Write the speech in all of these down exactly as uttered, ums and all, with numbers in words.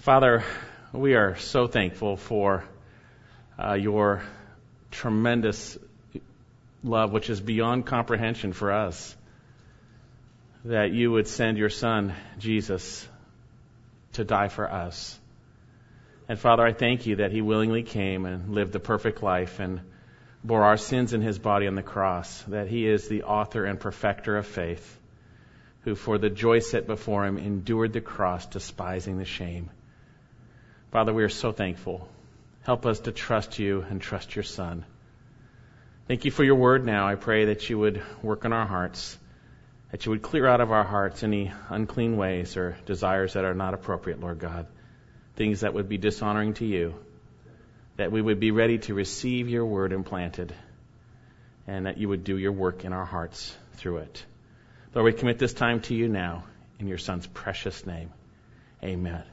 Father, we are so thankful for uh, your tremendous love, which is beyond comprehension for us, that you would send your Son, Jesus, to die for us. And Father, I thank you that he willingly came and lived the perfect life and bore our sins in his body on the cross, that he is the author and perfecter of faith, who for the joy set before him endured the cross, despising the shame. Father, we are so thankful. Help us to trust you and trust your Son. Thank you for your word now. I pray that you would work in our hearts, that you would clear out of our hearts any unclean ways or desires that are not appropriate, Lord God, things that would be dishonoring to you, that we would be ready to receive your word implanted, and that you would do your work in our hearts through it. Lord, we commit this time to you now, in your Son's precious name. Amen.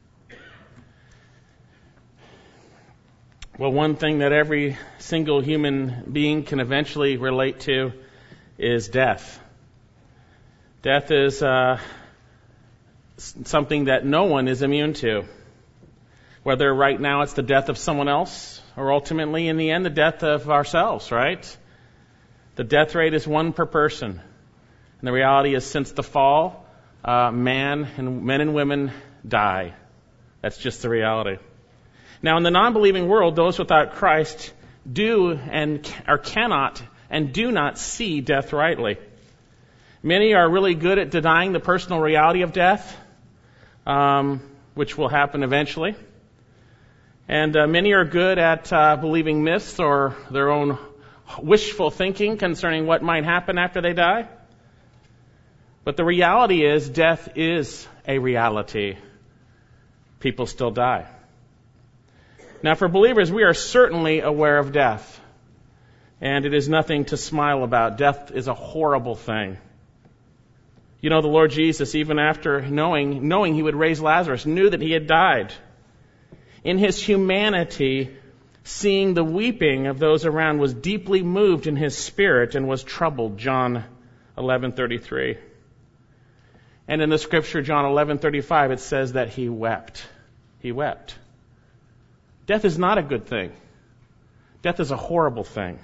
Well, one thing that every single human being can eventually relate to is death. Death is uh, something that no one is immune to. Whether right now it's the death of someone else, or ultimately in the end the death of ourselves, right? The death rate is one per person. And the reality is, since the fall, uh, man and men and women die. That's just the reality. Now, in the non-believing world, those without Christ do and or cannot and do not see death rightly. Many are really good at denying the personal reality of death, um, which will happen eventually. And uh, many are good at uh, believing myths or their own wishful thinking concerning what might happen after they die. But the reality is, death is a reality. People still die. Now, for believers, we are certainly aware of death. And it is nothing to smile about. Death is a horrible thing. You know, the Lord Jesus, even after knowing, knowing he would raise Lazarus, knew that he had died. In his humanity, seeing the weeping of those around, was deeply moved in his spirit and was troubled. John eleven thirty-three. And in the scripture, John eleven thirty-five, it says that he wept. He wept. Death is not a good thing. Death is a horrible thing.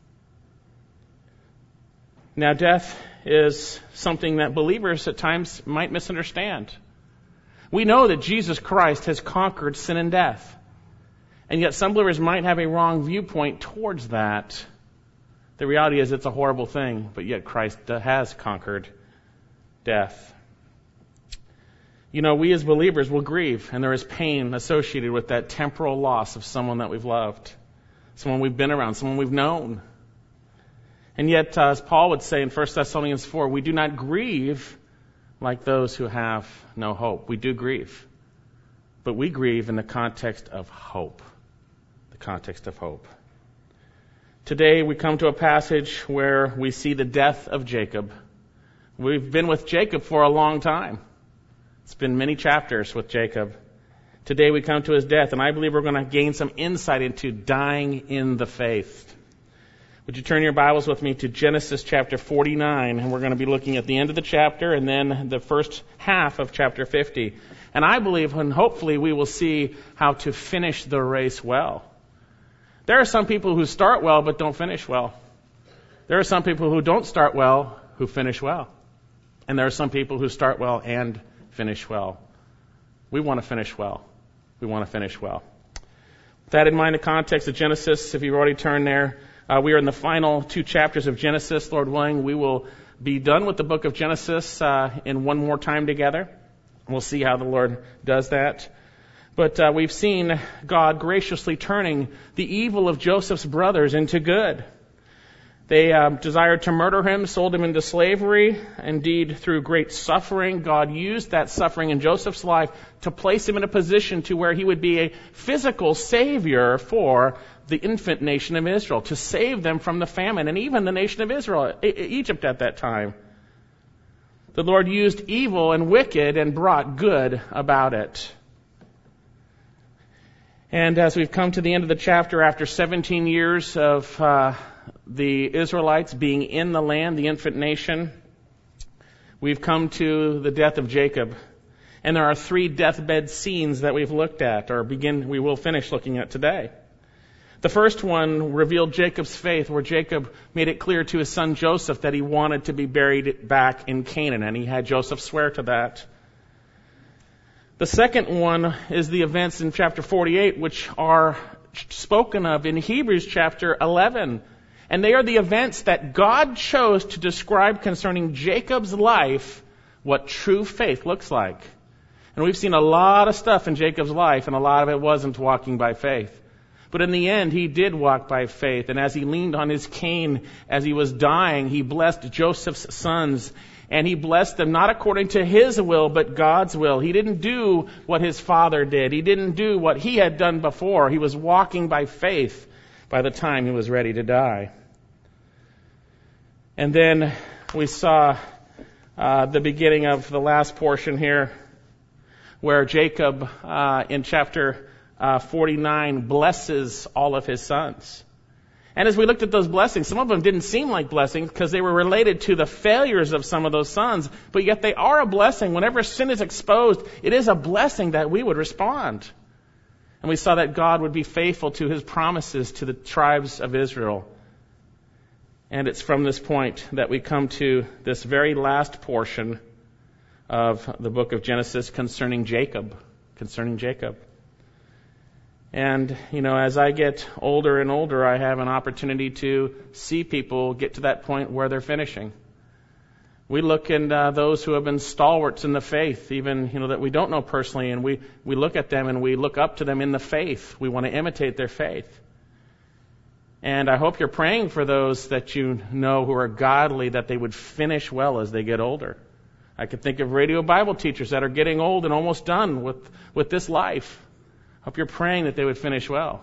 Now, death is something that believers at times might misunderstand. We know that Jesus Christ has conquered sin and death. And yet some believers might have a wrong viewpoint towards that. The reality is it's a horrible thing, but yet Christ has conquered death. You know, we as believers will grieve, and there is pain associated with that temporal loss of someone that we've loved, someone we've been around, someone we've known. And yet, uh, as Paul would say in First Thessalonians four, we do not grieve like those who have no hope. We do grieve, but we grieve in the context of hope, the context of hope. Today, we come to a passage where we see the death of Jacob. We've been with Jacob for a long time. It's been many chapters with Jacob. Today we come to his death, and I believe we're going to gain some insight into dying in the faith. Would you turn your Bibles with me to Genesis chapter forty-nine, and we're going to be looking at the end of the chapter and then the first half of chapter fifty. And I believe, and hopefully we will see how to finish the race well. There are some people who start well but don't finish well. There are some people who don't start well who finish well. And there are some people who start well and finish well. We want to finish well. We want to finish well. With that in mind, the context of Genesis, if you've already turned there, uh, we are in the final two chapters of Genesis. Lord willing, we will be done with the book of Genesis uh, in one more time together. We'll see how the Lord does that. But uh, we've seen God graciously turning the evil of Joseph's brothers into good. They uh, desired to murder him, sold him into slavery. Indeed, through great suffering, God used that suffering in Joseph's life to place him in a position to where he would be a physical savior for the infant nation of Israel, to save them from the famine, and even the nation of Israel, e- Egypt at that time. The Lord used evil and wicked and brought good about it. And as we've come to the end of the chapter, after seventeen years of uh, the Israelites being in the land, the infant nation, we've come to the death of Jacob. And there are three deathbed scenes that we've looked at, or begin, we will finish looking at today. The first one revealed Jacob's faith, where Jacob made it clear to his son Joseph that he wanted to be buried back in Canaan, and he had Joseph swear to that. The second one is the events in chapter forty-eight, which are spoken of in Hebrews chapter eleven. And they are the events that God chose to describe concerning Jacob's life, what true faith looks like. And we've seen a lot of stuff in Jacob's life, and a lot of it wasn't walking by faith. But in the end, he did walk by faith. And as he leaned on his cane as he was dying, he blessed Joseph's sons. And he blessed them not according to his will, but God's will. He didn't do what his father did. He didn't do what he had done before. He was walking by faith by the time he was ready to die. And then we saw uh, the beginning of the last portion here, where Jacob, uh, in chapter uh, forty-nine, blesses all of his sons. And as we looked at those blessings, some of them didn't seem like blessings because they were related to the failures of some of those sons, but yet they are a blessing. Whenever sin is exposed, it is a blessing that we would respond. And we saw that God would be faithful to his promises to the tribes of Israel. And it's from this point that we come to this very last portion of the book of Genesis concerning Jacob, concerning Jacob. And, you know, as I get older and older, I have an opportunity to see people get to that point where they're finishing. We look at uh, those who have been stalwarts in the faith, even, you know, that we don't know personally, and we, we look at them and we look up to them in the faith. We want to imitate their faith. And I hope you're praying for those that you know who are godly, that they would finish well as they get older. I could think of radio Bible teachers that are getting old and almost done with, with this life. Hope you're praying that they would finish well.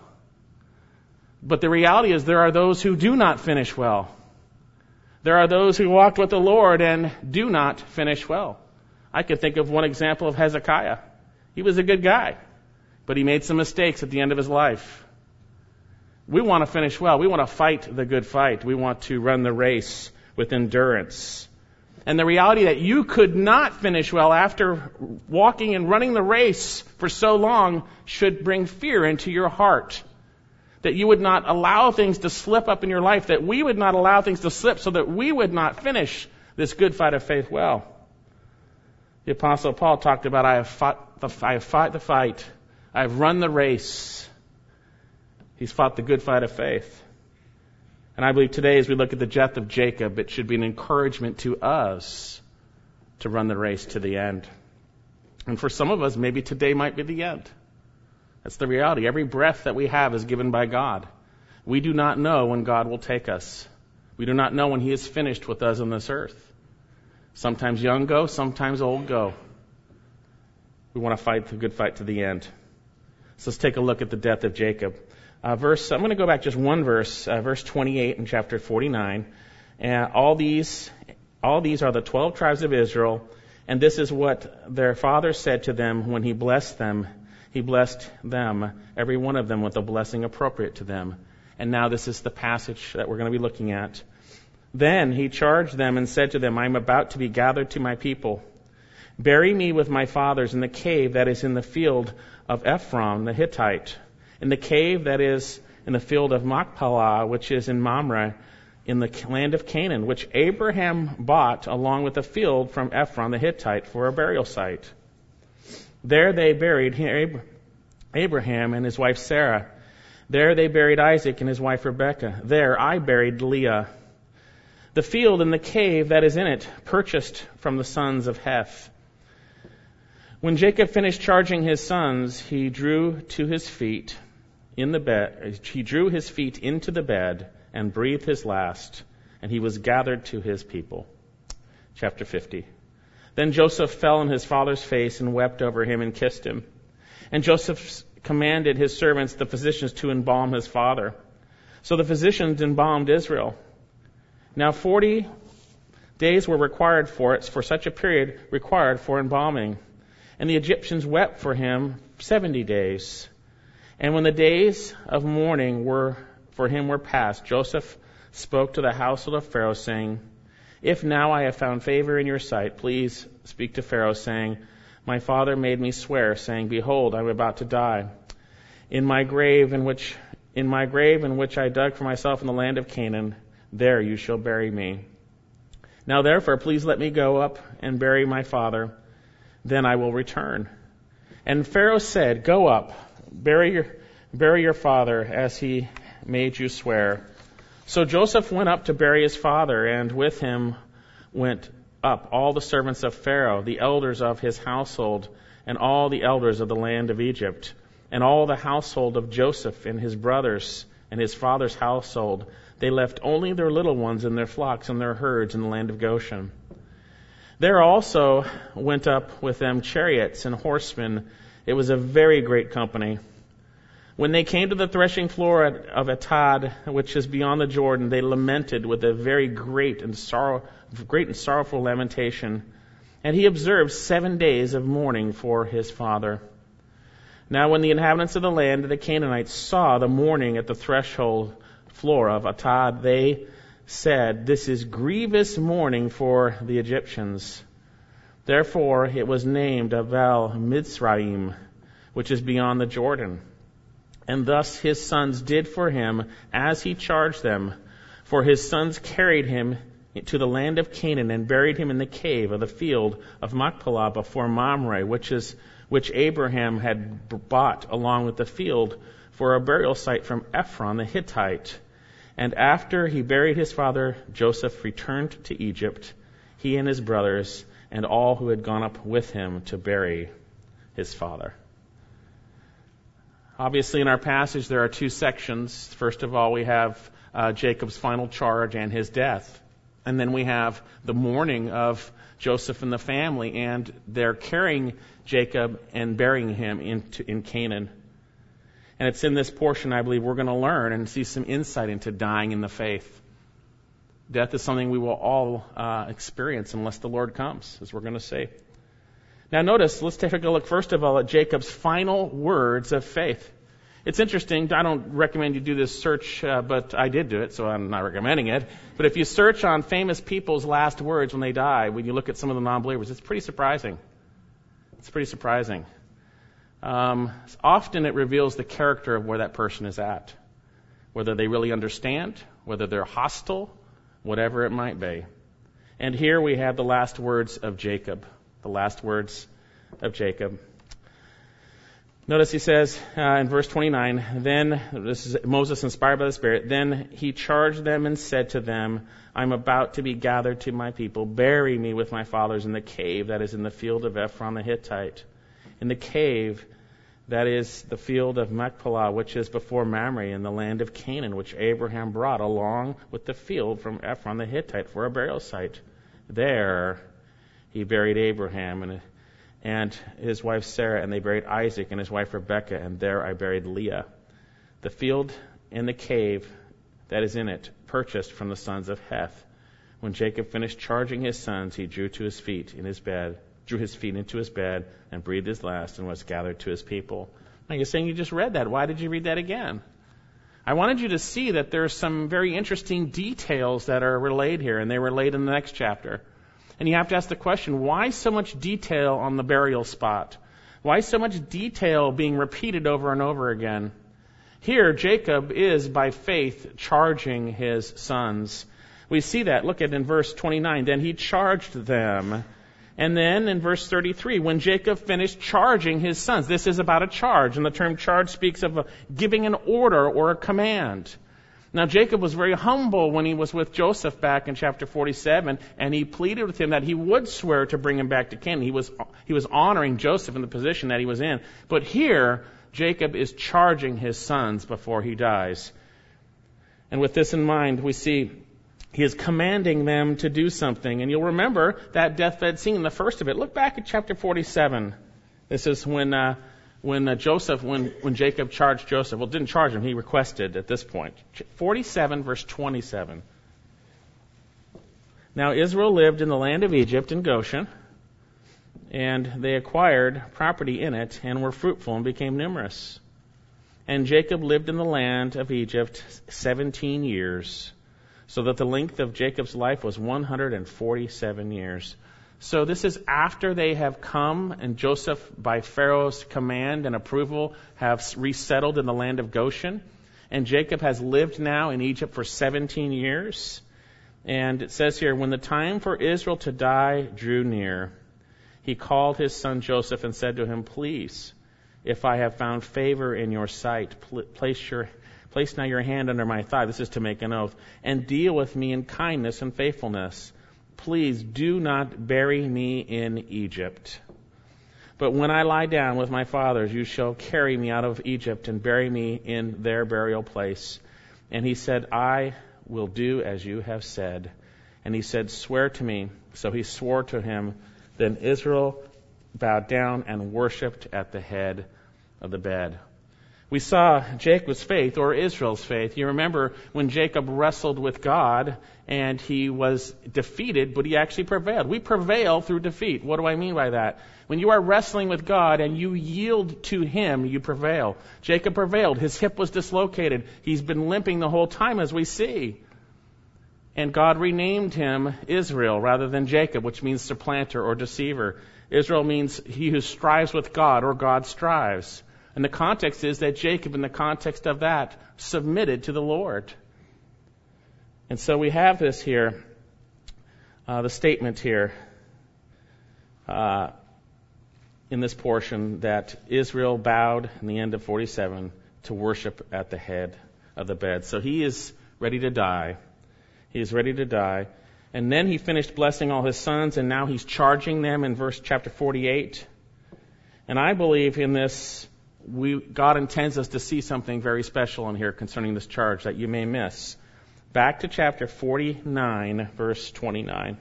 But the reality is there are those who do not finish well. There are those who walked with the Lord and do not finish well. I could think of one example of Hezekiah. He was a good guy, but he made some mistakes at the end of his life. We want to finish well. We want to fight the good fight. We want to run the race with endurance. And the reality that you could not finish well after walking and running the race for so long should bring fear into your heart. That you would not allow things to slip up in your life, that we would not allow things to slip so that we would not finish this good fight of faith well. The Apostle Paul talked about, I have fought the, I have fought the fight. I have run the race. He's fought the good fight of faith. And I believe today, as we look at the death of Jacob, it should be an encouragement to us to run the race to the end. And for some of us, maybe today might be the end. That's the reality. Every breath that we have is given by God. We do not know when God will take us. We do not know when he is finished with us on this earth. Sometimes young go, sometimes old go. We want to fight the good fight to the end. So let's take a look at the death of Jacob. Uh, verse, I'm going to go back just one verse, uh, verse twenty-eight in chapter forty-nine. And all these, all these are the twelve tribes of Israel, and this is what their father said to them when he blessed them. He blessed them, every one of them, with a blessing appropriate to them. And now this is the passage that we're going to be looking at. Then he charged them and said to them, I am about to be gathered to my people. Bury me with my fathers in the cave that is in the field of Ephron the Hittite, in the cave that is in the field of Machpelah, which is in Mamre, in the land of Canaan, which Abraham bought along with a field from Ephron the Hittite for a burial site. There they buried Abraham and his wife Sarah. There they buried Isaac and his wife Rebekah. There I buried Leah. The field and the cave that is in it, purchased from the sons of Heth. When Jacob finished charging his sons, he drew to his feet in the bed. He drew his feet into the bed and breathed his last, and he was gathered to his people. Chapter fifty. Then Joseph fell on his father's face and wept over him and kissed him. And Joseph commanded his servants, the physicians, to embalm his father. So the physicians embalmed Israel. Now forty days were required for it, for such a period required for embalming. And the Egyptians wept for him seventy days. And when the days of mourning were for him were past, Joseph spoke to the household of Pharaoh, saying, If now I have found favor in your sight, please speak to Pharaoh, saying, My father made me swear, saying, Behold, I am about to die. In my grave in which in my grave in which I dug for myself in the land of Canaan, there you shall bury me. Now therefore, please let me go up and bury my father, then I will return. And Pharaoh said, Go up, bury your bury your father as he made you swear. So Joseph went up to bury his father, and with him went up all the servants of Pharaoh, the elders of his household, and all the elders of the land of Egypt, and all the household of Joseph and his brothers and his father's household. They left only their little ones and their flocks and their herds in the land of Goshen. There also went up with them chariots and horsemen. It was a very great company. When they came to the threshing floor of Atad, which is beyond the Jordan, they lamented with a very great and sorrow, great and sorrowful lamentation. And he observed seven days of mourning for his father. Now when the inhabitants of the land of the Canaanites saw the mourning at the threshold floor of Atad, they said, This is grievous mourning for the Egyptians. Therefore it was named Abel Mitzrayim, which is beyond the Jordan. And thus his sons did for him as he charged them. For his sons carried him to the land of Canaan and buried him in the cave of the field of Machpelah before Mamre, which is which Abraham had bought along with the field for a burial site from Ephron the Hittite. And after he buried his father, Joseph returned to Egypt, he and his brothers, and all who had gone up with him to bury his father. Obviously, in our passage, there are two sections. First of all, we have uh, Jacob's final charge and his death. And then we have the mourning of Joseph and the family, and they're carrying Jacob and burying him into, in Canaan. And it's in this portion, I believe, we're going to learn and see some insight into dying in the faith. Death is something we will all uh, experience unless the Lord comes, as we're going to see. Now notice, let's take a look first of all at Jacob's final words of faith. It's interesting. I don't recommend you do this search, uh, but I did do it, so I'm not recommending it. But if you search on famous people's last words when they die, when you look at some of the non-believers, it's pretty surprising. It's pretty surprising. Um, often it reveals the character of where that person is at, whether they really understand, whether they're hostile, whatever it might be. And here we have the last words of Jacob. The last words of Jacob. Notice he says uh, in verse twenty-nine, then, this is Moses inspired by the Spirit, then he charged them and said to them, I'm about to be gathered to my people. Bury me with my fathers in the cave that is in the field of Ephron the Hittite. In the cave that is the field of Machpelah, which is before Mamre in the land of Canaan, which Abraham brought along with the field from Ephron the Hittite for a burial site. There he buried Abraham and, and his wife Sarah, and they buried Isaac and his wife Rebekah, and there I buried Leah. The field and the cave that is in it, purchased from the sons of Heth. When Jacob finished charging his sons, he drew to his feet in his bed, drew his feet into his bed, and breathed his last, and was gathered to his people. Now you're saying you just read that. Why did you read that again? I wanted you to see that there's some very interesting details that are relayed here, and they relate in the next chapter. And you have to ask the question, why so much detail on the burial spot? Why so much detail being repeated over and over again? Here, Jacob is, by faith, charging his sons. We see that. Look at in verse twenty-nine. Then he charged them. And then in verse thirty-three, when Jacob finished charging his sons, this is about a charge, and the term charge speaks of a, giving an order or a command. Now, Jacob was very humble when he was with Joseph back in chapter forty-seven, and he pleaded with him that he would swear to bring him back to Canaan. He was, he was honoring Joseph in the position that he was in. But here, Jacob is charging his sons before he dies. And with this in mind, we see he is commanding them to do something. And you'll remember that deathbed scene, the first of it. Look back at chapter forty-seven. This is when uh, when uh, Joseph, when, when Jacob charged Joseph. Well, didn't charge him. He requested at this point. forty-seven, verse twenty-seven. Now Israel lived in the land of Egypt in Goshen, and they acquired property in it and were fruitful and became numerous. And Jacob lived in the land of Egypt seventeen years, so that the length of Jacob's life was one hundred forty-seven years. So this is after they have come, and Joseph, by Pharaoh's command and approval, have resettled in the land of Goshen. And Jacob has lived now in Egypt for seventeen years. And it says here, when the time for Israel to die drew near, he called his son Joseph and said to him, please, if I have found favor in your sight, place your place now your hand under my thigh. This is to make an oath. And deal with me in kindness and faithfulness. Please do not bury me in Egypt. But when I lie down with my fathers, you shall carry me out of Egypt and bury me in their burial place. And he said, I will do as you have said. And he said, swear to me. So he swore to him. Then Israel bowed down and worshipped at the head of the bed. We saw Jacob's faith, or Israel's faith. You remember when Jacob wrestled with God and he was defeated, but he actually prevailed. We prevail through defeat. What do I mean by that? When you are wrestling with God and you yield to Him, you prevail. Jacob prevailed. His hip was dislocated. He's been limping the whole time, as we see. And God renamed him Israel rather than Jacob, which means supplanter or deceiver. Israel means he who strives with God, or God strives. And the context is that Jacob, in the context of that, submitted to the Lord. And so we have this here, uh, the statement here uh, in this portion that Israel bowed in the end of forty-seven to worship at the head of the bed. So he is ready to die. He is ready to die. And then he finished blessing all his sons, and now he's charging them in verse chapter forty-eight. And I believe in this, we, God intends us to see something very special in here concerning this charge that you may miss. Back to chapter forty-nine, verse twenty-nine.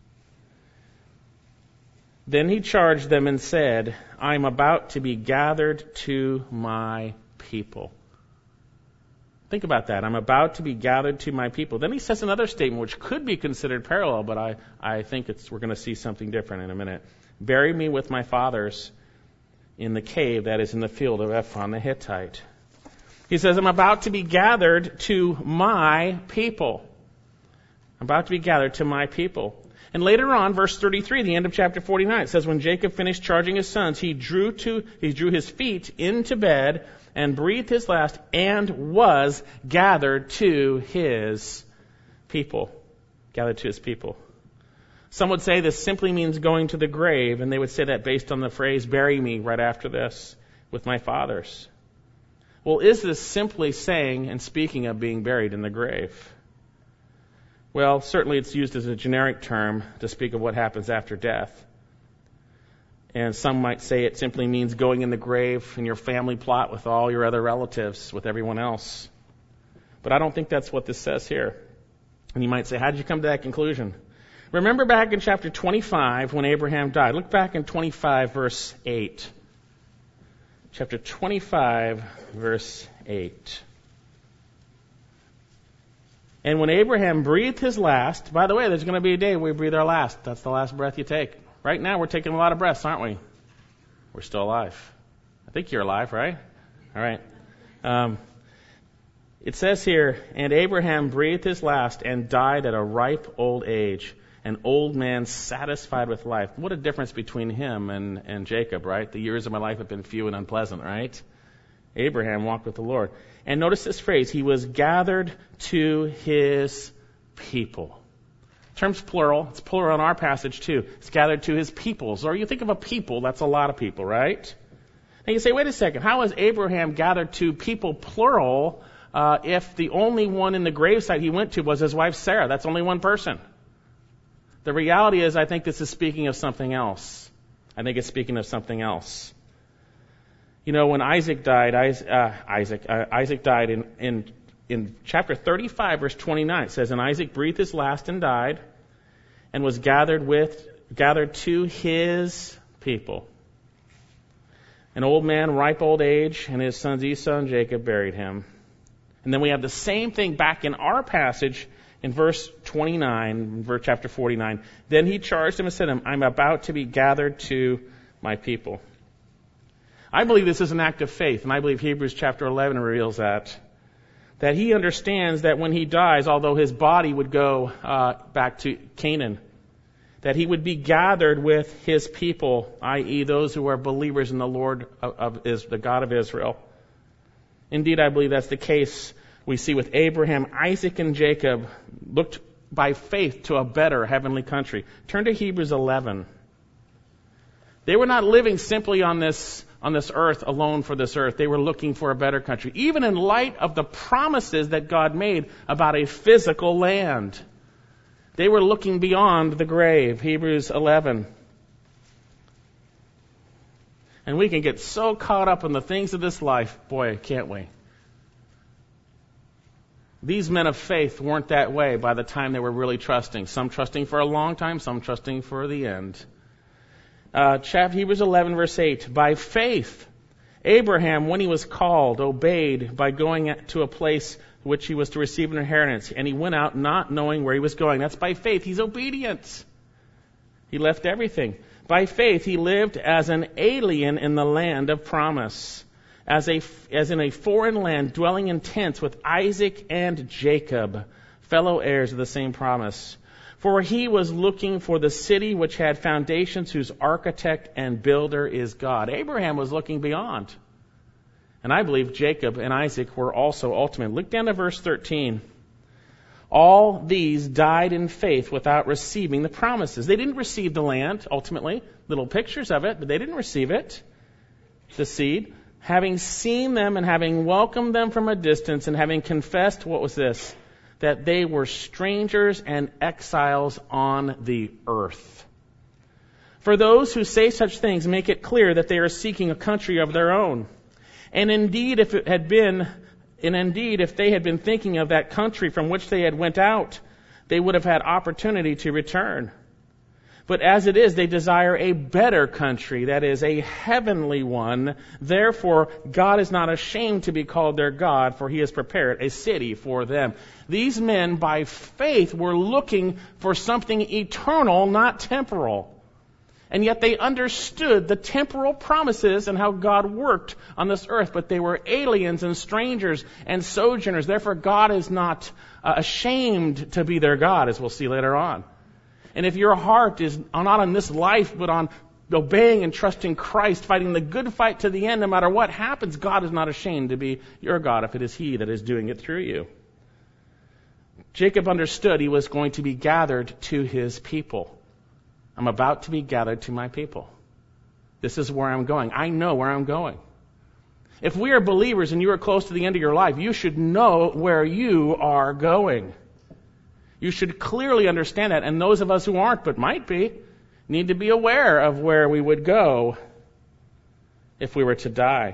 Then he charged them and said, I am about to be gathered to my people. Think about that. I'm about to be gathered to my people. Then he says another statement which could be considered parallel, but I, I think it's, we're going to see something different in a minute. Bury me with my fathers in the cave that is in the field of Ephron the Hittite. He says, I'm about to be gathered to my people. I'm about to be gathered to my people. And later on, verse thirty-three, the end of chapter forty-nine, it says, when Jacob finished charging his sons, he drew to he drew his feet into bed and breathed his last and was gathered to his people. Gathered to his people. Some would say this simply means going to the grave, and they would say that based on the phrase, bury me right after this with my fathers. Well, is this simply saying and speaking of being buried in the grave? Well, certainly it's used as a generic term to speak of what happens after death. And some might say it simply means going in the grave in your family plot with all your other relatives, with everyone else. But I don't think that's what this says here. And you might say, how did you come to that conclusion? Remember back in chapter twenty-five when Abraham died. Look back in twenty-five, verse eight. Chapter twenty-five, verse eight. And when Abraham breathed his last, by the way, there's going to be a day where we breathe our last. That's the last breath you take. Right now, we're taking a lot of breaths, aren't we? We're still alive. I think you're alive, right? All right. Um, it says here, and Abraham breathed his last and died at a ripe old age, an old man satisfied with life. What a difference between him and, and Jacob, right? The years of my life have been few and unpleasant, right? Abraham walked with the Lord. And notice this phrase, he was gathered to his people. Term's plural. It's plural in our passage too. It's gathered to his peoples. Or you think of a people, that's a lot of people, right? And you say, wait a second, how is Abraham gathered to people plural uh, if the only one in the gravesite he went to was his wife Sarah? That's only one person. The reality is, I think this is speaking of something else. I think it's speaking of something else. You know, when Isaac died, uh, Isaac, uh, Isaac died in, in, in chapter thirty-five, verse twenty-nine. It says, and Isaac breathed his last and died, and was gathered with, gathered to his people. An old man, ripe old age, and his sons Esau and Jacob buried him. And then we have the same thing back in our passage in verse twenty-nine, verse chapter forty-nine. Then he charged him and said to him, I'm about to be gathered to my people. I believe this is an act of faith, and I believe Hebrews chapter eleven reveals that. That he understands that when he dies, although his body would go uh, back to Canaan, that he would be gathered with his people, that is those who are believers in the Lord of, of is the God of Israel. Indeed, I believe that's the case we see with Abraham, Isaac, and Jacob looked by faith to a better heavenly country. Turn to Hebrews eleven. They were not living simply on this, on this earth alone for this earth. They were looking for a better country, even in light of the promises that God made about a physical land. They were looking beyond the grave. Hebrews eleven. And we can get so caught up in the things of this life, boy, can't we? These men of faith weren't that way by the time they were really trusting. Some trusting for a long time, some trusting for the end. Uh, chapter Hebrews eleven, verse eight. By faith, Abraham, when he was called, obeyed by going to a place which he was to receive an inheritance. And he went out not knowing where he was going. That's by faith. He's obedient. He left everything. By faith, he lived as an alien in the land of promise, as a as in a foreign land, dwelling in tents with Isaac and Jacob, fellow heirs of the same promise. For he was looking for the city which had foundations, whose architect and builder is God. Abraham was looking beyond. And I believe Jacob and Isaac were also ultimate. Look down to verse thirteen. All these died in faith without receiving the promises. They didn't receive the land, ultimately. Little pictures of it, but they didn't receive it. The seed. Having seen them and having welcomed them from a distance and having confessed, what was this? That they were strangers and exiles on the earth. For those who say such things make it clear that they are seeking a country of their own. And indeed, if it had been, and indeed, if they had been thinking of that country from which they had went out, they would have had opportunity to return. But as it is, they desire a better country, that is, a heavenly one. Therefore, God is not ashamed to be called their God, for he has prepared a city for them. These men, by faith, were looking for something eternal, not temporal. And yet they understood the temporal promises and how God worked on this earth, but they were aliens and strangers and sojourners. Therefore, God is not uh, ashamed to be their God, as we'll see later on. And if your heart is not on this life, but on obeying and trusting Christ, fighting the good fight to the end, no matter what happens, God is not ashamed to be your God if it is he that is doing it through you. Jacob understood he was going to be gathered to his people. I'm about to be gathered to my people. This is where I'm going. I know where I'm going. If we are believers and you are close to the end of your life, you should know where you are going. You should clearly understand that. And those of us who aren't, but might be, need to be aware of where we would go if we were to die.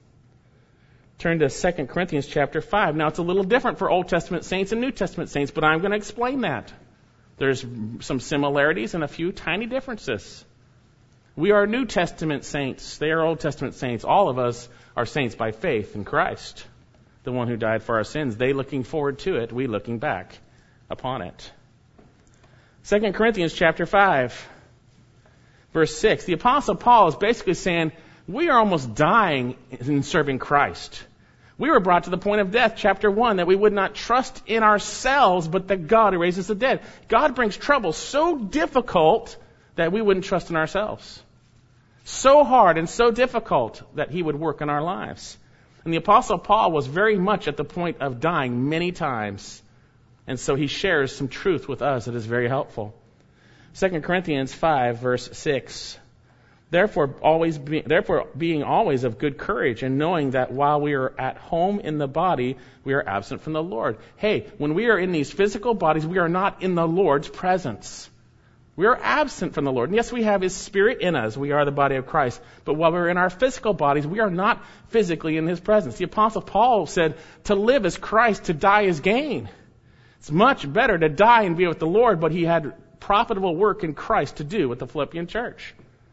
Turn to Second Corinthians chapter five. Now, it's a little different for Old Testament saints and New Testament saints, but I'm going to explain that. There's some similarities and a few tiny differences. We are New Testament saints. They are Old Testament saints. All of us are saints by faith in Christ, the one who died for our sins. They looking forward to it, we looking back upon it. Second Corinthians chapter five, verse six. The Apostle Paul is basically saying, we are almost dying in serving Christ. We were brought to the point of death, chapter one, that we would not trust in ourselves, but that God who raises the dead. God brings trouble so difficult that we wouldn't trust in ourselves. So hard and so difficult that he would work in our lives. And the Apostle Paul was very much at the point of dying many times. And so he shares some truth with us that is very helpful. Second Corinthians five, verse six. Therefore, always be, therefore, being always of good courage, and knowing that while we are at home in the body, we are absent from the Lord. Hey, when we are in these physical bodies, we are not in the Lord's presence. We are absent from the Lord. And yes, we have His Spirit in us. We are the body of Christ. But while we're in our physical bodies, we are not physically in His presence. The Apostle Paul said, to live is Christ, to die is gain. It's much better to die and be with the Lord, but he had profitable work in Christ to do with the Philippian church.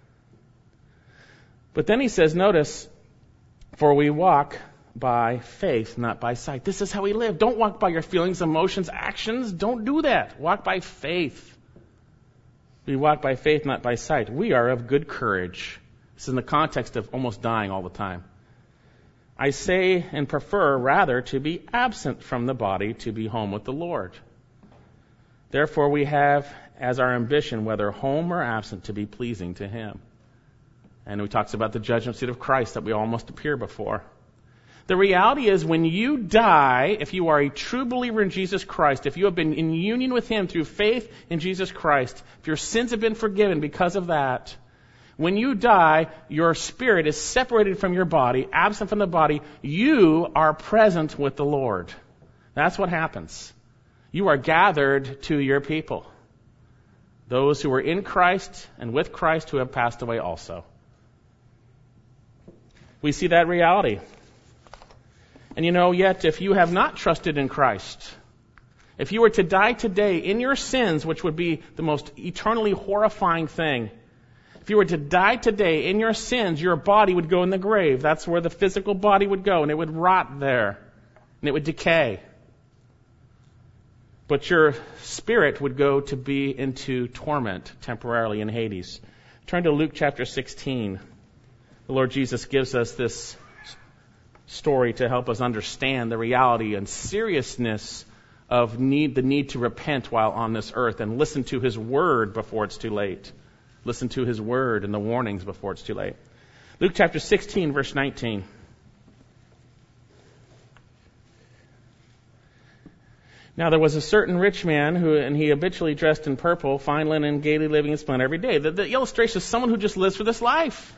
But then he says, notice, for we walk by faith, not by sight. This is how we live. Don't walk by your feelings, emotions, actions. Don't do that. Walk by faith. We walk by faith, not by sight. We are of good courage. This is in the context of almost dying all the time. I say and prefer rather to be absent from the body, to be home with the Lord. Therefore we have as our ambition, whether home or absent, to be pleasing to Him. And he talks about the judgment seat of Christ that we all must appear before. The reality is when you die, if you are a true believer in Jesus Christ, if you have been in union with Him through faith in Jesus Christ, if your sins have been forgiven because of that, when you die, your spirit is separated from your body, absent from the body. You are present with the Lord. That's what happens. You are gathered to your people. Those who are in Christ and with Christ who have passed away also. We see that reality. And you know, yet if you have not trusted in Christ, if you were to die today in your sins, which would be the most eternally horrifying thing, if you were to die today in your sins, your body would go in the grave. That's where the physical body would go, and it would rot there, and it would decay. But your spirit would go to be into torment temporarily in Hades. Turn to Luke chapter sixteen. The Lord Jesus gives us this story to help us understand the reality and seriousness of need, the need to repent while on this earth and listen to His word before it's too late. Listen to His word and the warnings before it's too late. Luke chapter sixteen, verse nineteen. Now there was a certain rich man who, and he habitually dressed in purple, fine linen, gaily living in splendor every day. The, the illustration is someone who just lives for this life.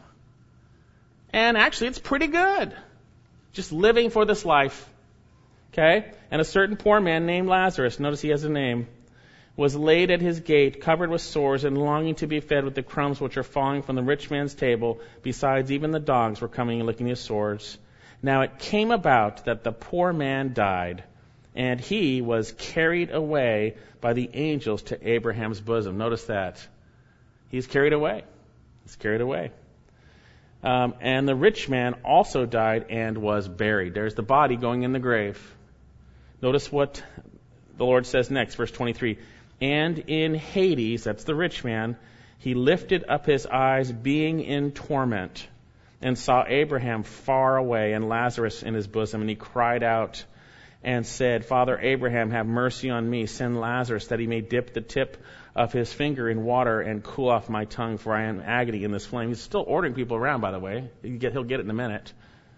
And actually, it's pretty good. Just living for this life. Okay? And a certain poor man named Lazarus, notice he has a name, was laid at his gate, covered with sores, and longing to be fed with the crumbs which are falling from the rich man's table. Besides, even the dogs were coming and licking his sores. Now it came about that the poor man died, and he was carried away by the angels to Abraham's bosom. Notice that. He's carried away. He's carried away. Um, and the rich man also died and was buried. There's the body going in the grave. Notice what the Lord says next, verse twenty-three. And in Hades, that's the rich man, he lifted up his eyes, being in torment, and saw Abraham far away and Lazarus in his bosom. And he cried out and said, Father Abraham, have mercy on me. Send Lazarus that he may dip the tip of his finger in water and cool off my tongue, for I am in agony in this flame. He's still ordering people around, by the way. He'll get, he'll get it in a minute.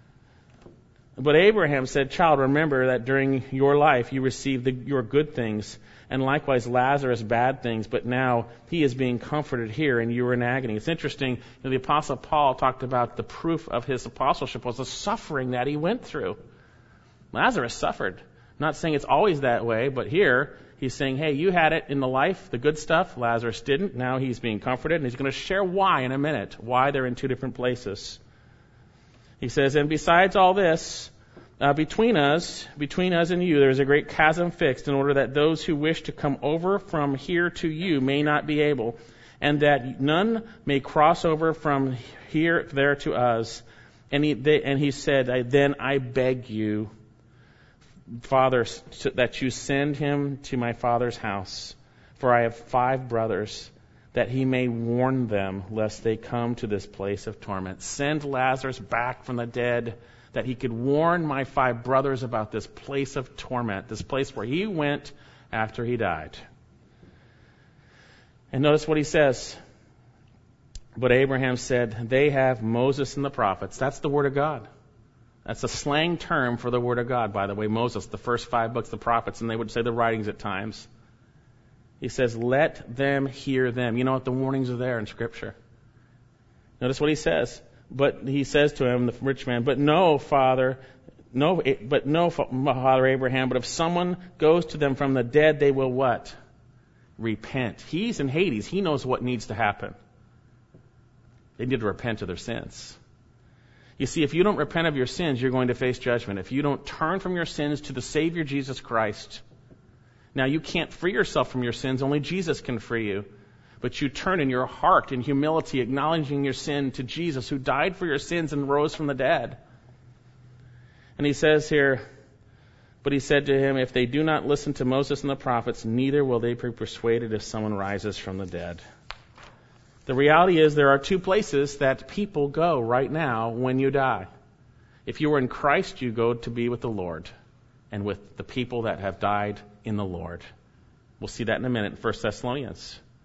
But Abraham said, Child, remember that during your life you received the, your good things, and likewise Lazarus bad things, but now he is being comforted here, and you are in agony. It's interesting, you know, the Apostle Paul talked about the proof of his apostleship was the suffering that he went through. Lazarus suffered. I'm not saying it's always that way, but here he's saying, hey, you had it in the life, the good stuff. Lazarus didn't. Now he's being comforted, and he's going to share why in a minute, why they're in two different places. He says, and besides all this, uh, between us, between us and you, there is a great chasm fixed, in order that those who wish to come over from here to you may not be able, and that none may cross over from here there to us. And he, they, and he said, then I beg you, Father, that you send him to my father's house, for I have five brothers, that he may warn them, lest they come to this place of torment. Send Lazarus back from the dead, that he could warn my five brothers about this place of torment, this place where he went after he died. And notice what he says. But Abraham said, they have Moses and the prophets. That's the word of God. That's a slang term for the Word of God, by the way. Moses, the first five books, the prophets, and they would say the writings at times. He says, let them hear them. You know what? The warnings are there in Scripture. Notice what he says. But he says to him, the rich man, but no, Father, no, but no, Father Abraham, but if someone goes to them from the dead, they will what? Repent. He's in Hades. He knows what needs to happen. They need to repent of their sins. You see, if you don't repent of your sins, you're going to face judgment. If you don't turn from your sins to the Savior Jesus Christ, now you can't free yourself from your sins. Only Jesus can free you. But you turn in your heart in humility, acknowledging your sin to Jesus, who died for your sins and rose from the dead. And he says here, but he said to him, if they do not listen to Moses and the prophets, neither will they be persuaded if someone rises from the dead. The reality is there are two places that people go right now when you die. If you are in Christ, you go to be with the Lord and with the people that have died in the Lord. We'll see that in a minute in First Thessalonians.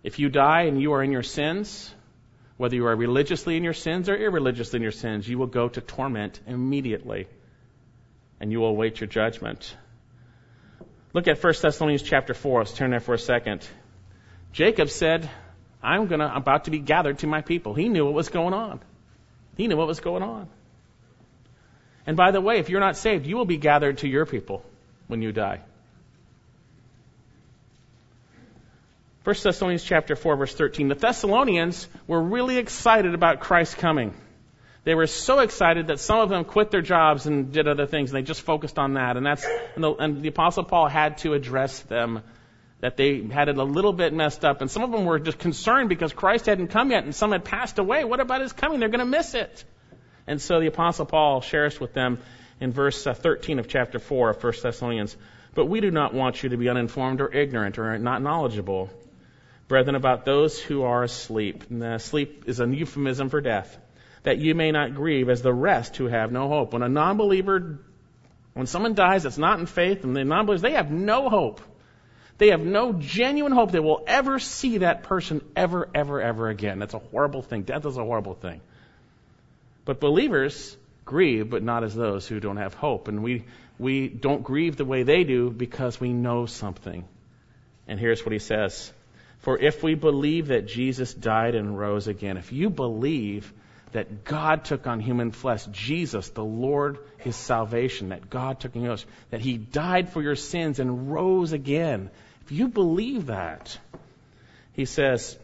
If you die and you are in your sins, whether you are religiously in your sins or irreligiously in your sins, you will go to torment immediately, and you will await your judgment. Look at First Thessalonians chapter four. Let's turn there for a second. Jacob said, I'm gonna about to be gathered to my people. He knew what was going on. He knew what was going on. And by the way, if you're not saved, you will be gathered to your people when you die. First Thessalonians chapter four, verse thirteen. The Thessalonians were really excited about Christ's coming. They were so excited that some of them quit their jobs and did other things, and they just focused on that. And that's and the, and the Apostle Paul had to address them, that they had it a little bit messed up. And some of them were just concerned because Christ hadn't come yet, and some had passed away. What about his coming? They're going to miss it. And so the Apostle Paul shares with them in verse thirteen of chapter four of First Thessalonians, but we do not want you to be uninformed or ignorant or not knowledgeable, brethren, about those who are asleep. And uh, sleep is a euphemism for death, that you may not grieve as the rest who have no hope. When a non-believer, when someone dies that's not in faith, and the non-believers, they have no hope. They have no genuine hope they will ever see that person ever, ever, ever again. That's a horrible thing. Death is a horrible thing. But believers grieve, but not as those who don't have hope. And we, we don't grieve the way they do because we know something. And here's what he says. For if we believe that Jesus died and rose again, if you believe that God took on human flesh, Jesus, the Lord, his salvation, that God took on yours, that he died for your sins and rose again, if you believe that, he says,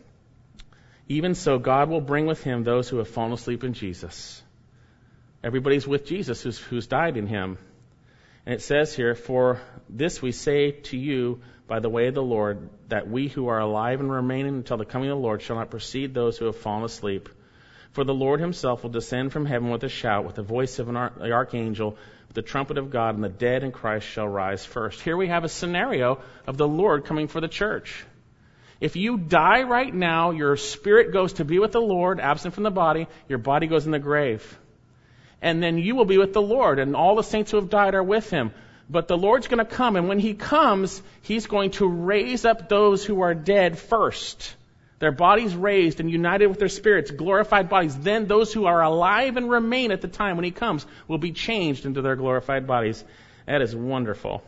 even so God will bring with him those who have fallen asleep in Jesus. Everybody's with Jesus who's, who's died in him. And it says here, for this we say to you by the way of the Lord, that we who are alive and remaining until the coming of the Lord shall not precede those who have fallen asleep. For the Lord himself will descend from heaven with a shout, with the voice of an ar- the archangel, with the trumpet of God, and the dead in Christ shall rise first. Here we have a scenario of the Lord coming for the church. If you die right now, your spirit goes to be with the Lord, absent from the body, your body goes in the grave. And then you will be with the Lord, and all the saints who have died are with him. But the Lord's going to come, and when he comes, he's going to raise up those who are dead first. Their bodies raised and united with their spirits, glorified bodies. Then those who are alive and remain at the time when he comes will be changed into their glorified bodies. That is wonderful.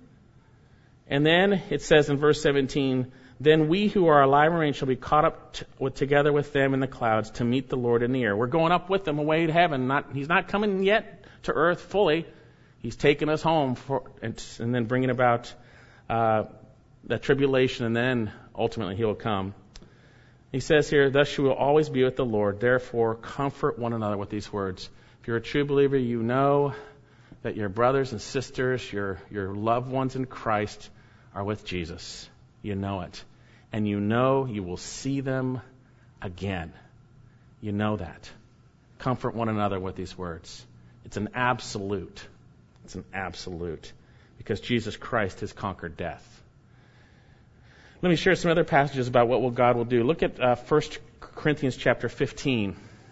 And then it says in verse seventeen, then we who are alive and remain shall be caught up t- with, together with them in the clouds to meet the Lord in the air. We're going up with them away to heaven. Not, he's not coming yet to earth fully. He's taking us home for, and, and then bringing about uh, the tribulation, and then ultimately he will come. He says here, thus you will always be with the Lord. Therefore, comfort one another with these words. If you're a true believer, you know that your brothers and sisters, your, your loved ones in Christ are with Jesus. You know it. And you know you will see them again. You know that. Comfort one another with these words. It's an absolute. It's an absolute. Because Jesus Christ has conquered death. Let me share some other passages about what will God will do. Look at uh, First Corinthians chapter fifteen.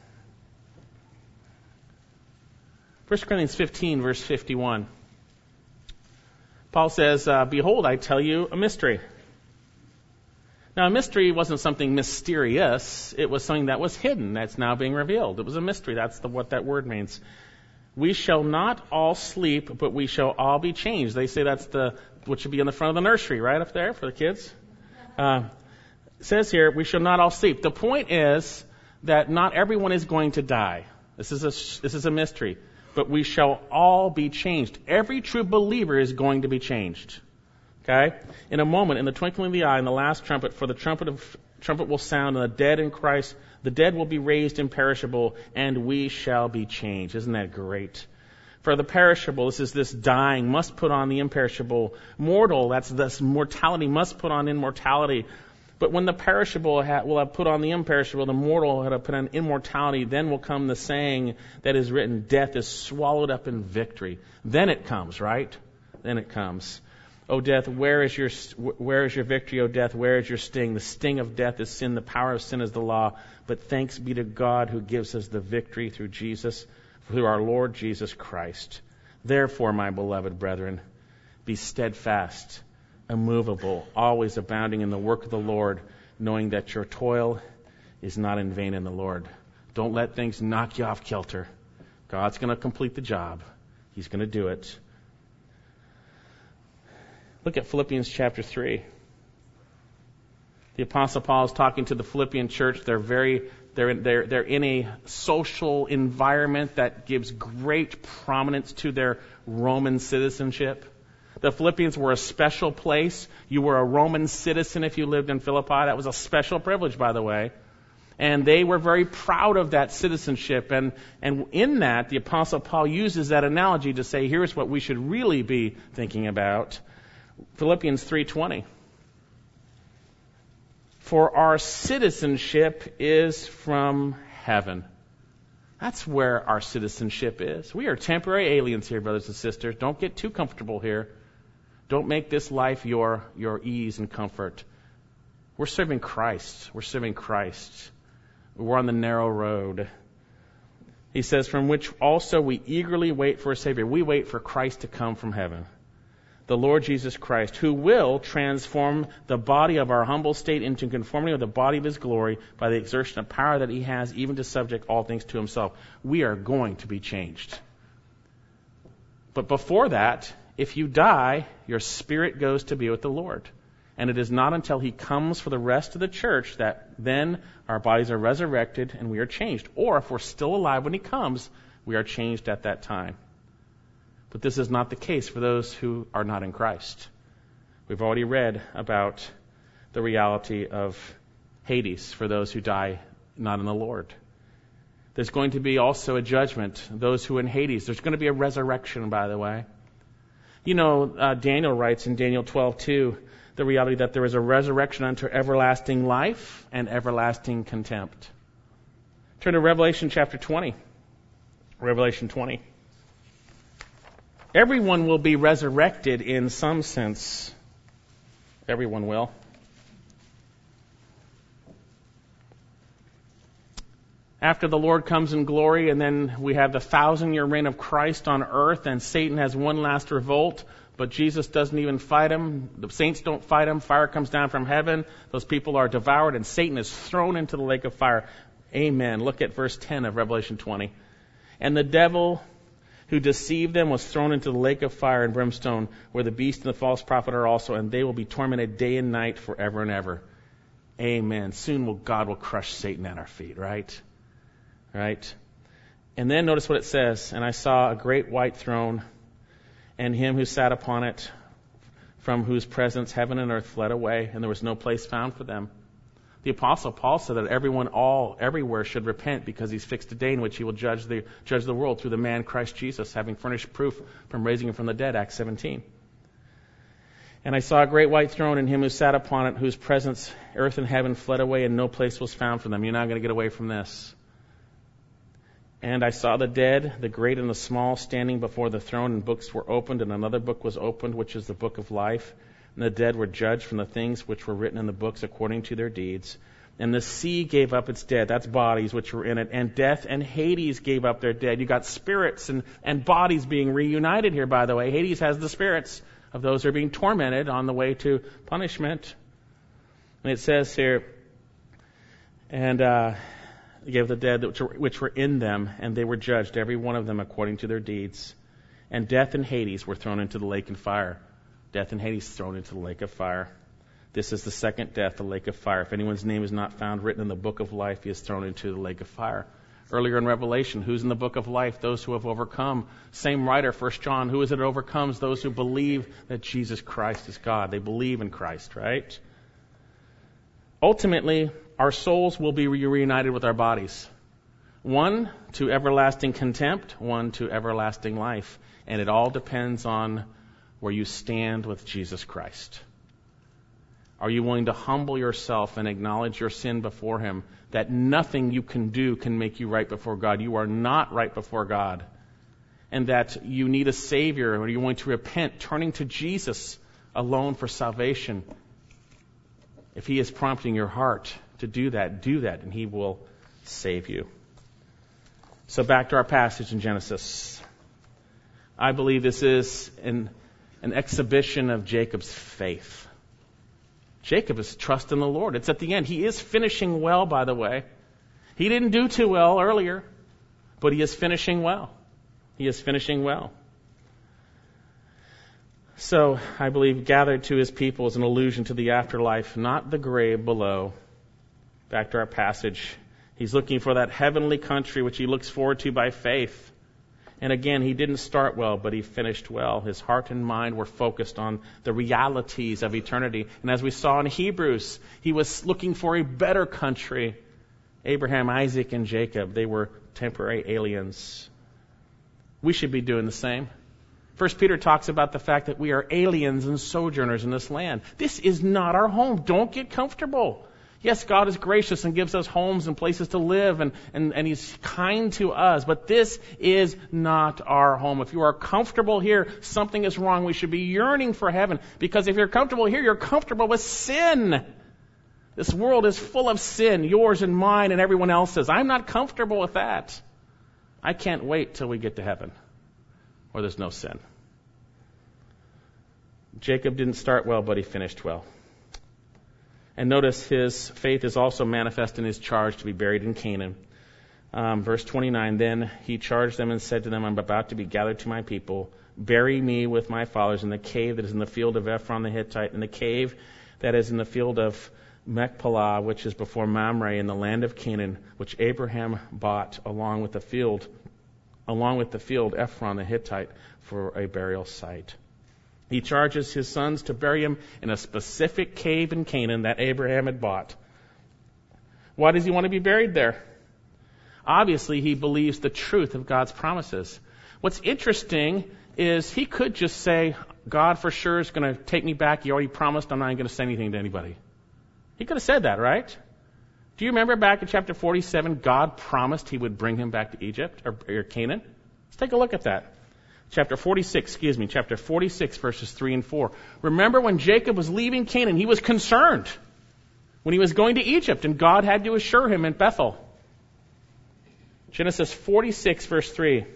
First Corinthians fifteen, verse fifty-one. Paul says, uh, behold, I tell you a mystery. Now, a mystery wasn't something mysterious. It was something that was hidden, that's now being revealed. It was a mystery. That's the, what that word means. We shall not all sleep, but we shall all be changed. They say that's the what should be in the front of the nursery, right up there for the kids. Uh, it says here, we shall not all sleep. The point is that not everyone is going to die. This is a this is a mystery. But we shall all be changed. Every true believer is going to be changed. Okay? In a moment, in the twinkling of the eye, in the last trumpet, for the trumpet of trumpet will sound, and the dead in Christ, the dead will be raised imperishable, and we shall be changed. Isn't that great? For the perishable, this is this dying, must put on the imperishable. Mortal, that's this mortality, must put on immortality. But when the perishable ha- will have put on the imperishable, the mortal will have put on immortality, then will come the saying that is written, death is swallowed up in victory. Then it comes, right? Then it comes. O death, where is your where is your victory, O death? Where is your sting? The sting of death is sin. The power of sin is the law. But thanks be to God who gives us the victory through Jesus, through our Lord Jesus Christ. Therefore, my beloved brethren, be steadfast, immovable, always abounding in the work of the Lord, knowing that your toil is not in vain in the Lord. Don't let things knock you off kilter. God's going to complete the job. He's going to do it. Look at Philippians chapter three. The Apostle Paul is talking to the Philippian church. They're very, they're, they're, they're in a social environment that gives great prominence to their Roman citizenship. The Philippians were a special place. You were a Roman citizen if you lived in Philippi. That was a special privilege, by the way. And they were very proud of that citizenship. And, and in that, the Apostle Paul uses that analogy to say, here's what we should really be thinking about. Philippians three twenty. For our citizenship is from heaven. That's where our citizenship is. We are temporary aliens here, brothers and sisters. Don't get too comfortable here. Don't make this life your, your ease and comfort. We're serving Christ. We're serving Christ. We're on the narrow road. He says, from which also we eagerly wait for a Savior. We wait for Christ to come from heaven. The Lord Jesus Christ, who will transform the body of our humble state into conformity with the body of His glory by the exertion of power that He has, even to subject all things to Himself. We are going to be changed. But before that, if you die, your spirit goes to be with the Lord. And it is not until He comes for the rest of the church that then our bodies are resurrected and we are changed. Or if we're still alive when He comes, we are changed at that time. But this is not the case for those who are not in Christ. We've already read about the reality of Hades for those who die not in the Lord. There's going to be also a judgment. Those who are in Hades, there's going to be a resurrection, by the way. You know, uh, Daniel writes in Daniel twelve two, the reality that there is a resurrection unto everlasting life and everlasting contempt. Turn to Revelation chapter twenty. Revelation twenty. Everyone will be resurrected in some sense. Everyone will. After the Lord comes in glory, and then we have the thousand-year reign of Christ on earth, and Satan has one last revolt, but Jesus doesn't even fight him. The saints don't fight him. Fire comes down from heaven. Those people are devoured, and Satan is thrown into the lake of fire. Amen. Look at verse ten of Revelation twenty. And the devil who deceived them was thrown into the lake of fire and brimstone, where the beast and the false prophet are also, and they will be tormented day and night forever and ever. Amen. Soon will God will crush Satan at our feet, right? Right? And then notice what it says. And I saw a great white throne, and him who sat upon it, from whose presence heaven and earth fled away, and there was no place found for them. The Apostle Paul said that everyone all everywhere should repent, because He's fixed a day in which He will judge the judge the world through the man Christ Jesus, having furnished proof from raising Him from the dead, Acts seventeen. And I saw a great white throne, and him who sat upon it, whose presence earth and heaven fled away, and no place was found for them. You're not going to get away from this. And I saw the dead, the great and the small, standing before the throne, and books were opened, and another book was opened, which is the book of life. And the dead were judged from the things which were written in the books according to their deeds. And the sea gave up its dead, that's bodies which were in it, and death and Hades gave up their dead. You got spirits and, and bodies being reunited here, by the way. Hades has the spirits of those who are being tormented on the way to punishment. And it says here, and uh, gave the dead which were, which were in them, and they were judged, every one of them according to their deeds. And death and Hades were thrown into the lake and fire. Death and Hades thrown into the lake of fire. This is the second death, the lake of fire. If anyone's name is not found written in the book of life, he is thrown into the lake of fire. Earlier in Revelation, who's in the book of life? Those who have overcome. Same writer, First John, who is it that overcomes? Those who believe that Jesus Christ is God. They believe in Christ, right? Ultimately, our souls will be reunited with our bodies. One to everlasting contempt, one to everlasting life. And it all depends on where you stand with Jesus Christ. Are you willing to humble yourself and acknowledge your sin before Him, that nothing you can do can make you right before God? You are not right before God. And that you need a Savior, or you're willing to repent, turning to Jesus alone for salvation. If He is prompting your heart to do that, do that, and He will save you. So back to our passage in Genesis. I believe this is an, an exhibition of Jacob's faith. Jacob is trusting the Lord. It's at the end. He is finishing well, by the way. He didn't do too well earlier, but he is finishing well. He is finishing well. So, I believe gathered to his people is an allusion to the afterlife, not the grave below. Back to our passage. He's looking for that heavenly country which he looks forward to by faith. And again, he didn't start well, but he finished well. His heart and mind were focused on the realities of eternity. And as we saw in Hebrews, he was looking for a better country. Abraham, Isaac, and Jacob, they were temporary aliens. We should be doing the same. First Peter talks about the fact that we are aliens and sojourners in this land. This is not our home. Don't get comfortable. Yes, God is gracious and gives us homes and places to live, and, and, and He's kind to us, but this is not our home. If you are comfortable here, something is wrong. We should be yearning for heaven, because if you're comfortable here, you're comfortable with sin. This world is full of sin, yours and mine and everyone else's. I'm not comfortable with that. I can't wait till we get to heaven, where there's no sin. Jacob didn't start well, but he finished well. And notice his faith is also manifest in his charge to be buried in Canaan. Um, verse twenty-nine, then he charged them and said to them, I'm about to be gathered to my people. Bury me with my fathers in the cave that is in the field of Ephron the Hittite, in the cave that is in the field of Machpelah, which is before Mamre, in the land of Canaan, which Abraham bought along with the field, along with the field Ephron the Hittite, for a burial site. He charges his sons to bury him in a specific cave in Canaan that Abraham had bought. Why does he want to be buried there? Obviously, he believes the truth of God's promises. What's interesting is he could just say, God for sure is going to take me back. He already promised I'm not going to say anything to anybody. He could have said that, right? Do you remember back in chapter forty-seven, God promised he would bring him back to Egypt or, or Canaan? Let's take a look at that. Chapter forty-six, excuse me, chapter forty-six, verses three and four. Remember when Jacob was leaving Canaan, he was concerned when he was going to Egypt, and God had to assure him in Bethel. Genesis forty-six, verse three.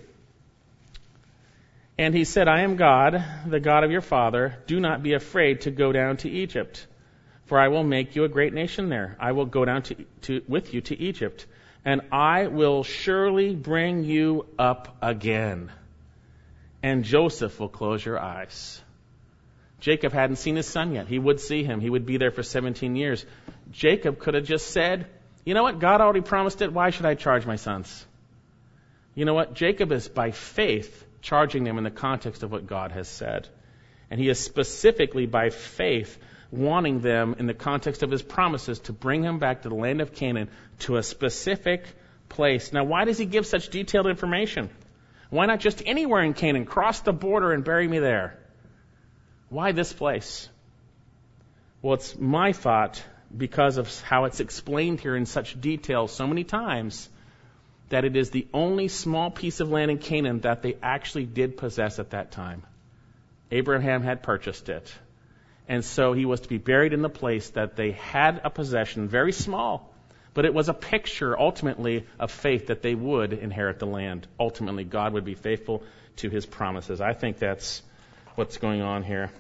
And he said, I am God, the God of your father. Do not be afraid to go down to Egypt, for I will make you a great nation there. I will go down to, to, with you to Egypt, and I will surely bring you up again. And Joseph will close your eyes. Jacob hadn't seen his son yet. He would see him. He would be there for seventeen years. Jacob could have just said, you know what? God already promised it. Why should I charge my sons? You know what? Jacob is by faith charging them in the context of what God has said. And he is specifically by faith wanting them in the context of his promises to bring him back to the land of Canaan, to a specific place. Now, why does he give such detailed information? Why not just anywhere in Canaan? Cross the border and bury me there. Why this place? Well, it's my thought, because of how it's explained here in such detail so many times, that it is the only small piece of land in Canaan that they actually did possess at that time. Abraham had purchased it. And so he was to be buried in the place that they had a possession, very small. But it was a picture, ultimately, of faith that they would inherit the land. Ultimately, God would be faithful to his promises. I think that's what's going on here.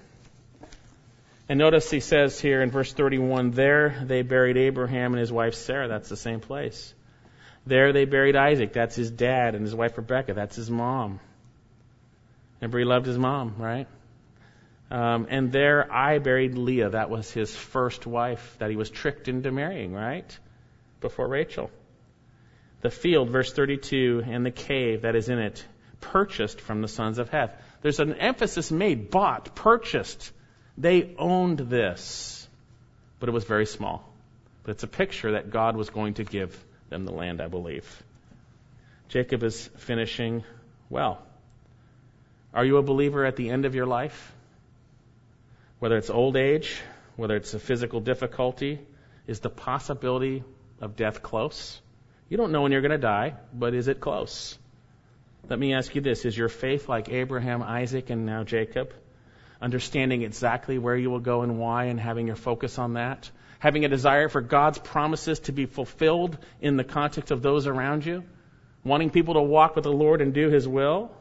And notice he says here in verse thirty-one, there they buried Abraham and his wife Sarah. That's the same place. There they buried Isaac. That's his dad. And his wife Rebekah. That's his mom. Remember, he loved his mom, right? Um, and there I buried Leah. That was his first wife that he was tricked into marrying, right? Before Rachel. The field, verse thirty-two, and the cave that is in it, purchased from the sons of Heth. There's an emphasis made, bought, purchased. They owned this. But it was very small. But it's a picture that God was going to give them the land, I believe. Jacob is finishing well. Are you a believer at the end of your life? Whether it's old age, whether it's a physical difficulty, is the possibility of death close? You don't know when you're going to die, but is it close? Let me ask you this. Is your faith like Abraham, Isaac, and now Jacob? Understanding exactly where you will go and why, and having your focus on that? Having a desire for God's promises to be fulfilled in the context of those around you? Wanting people to walk with the Lord and do his will?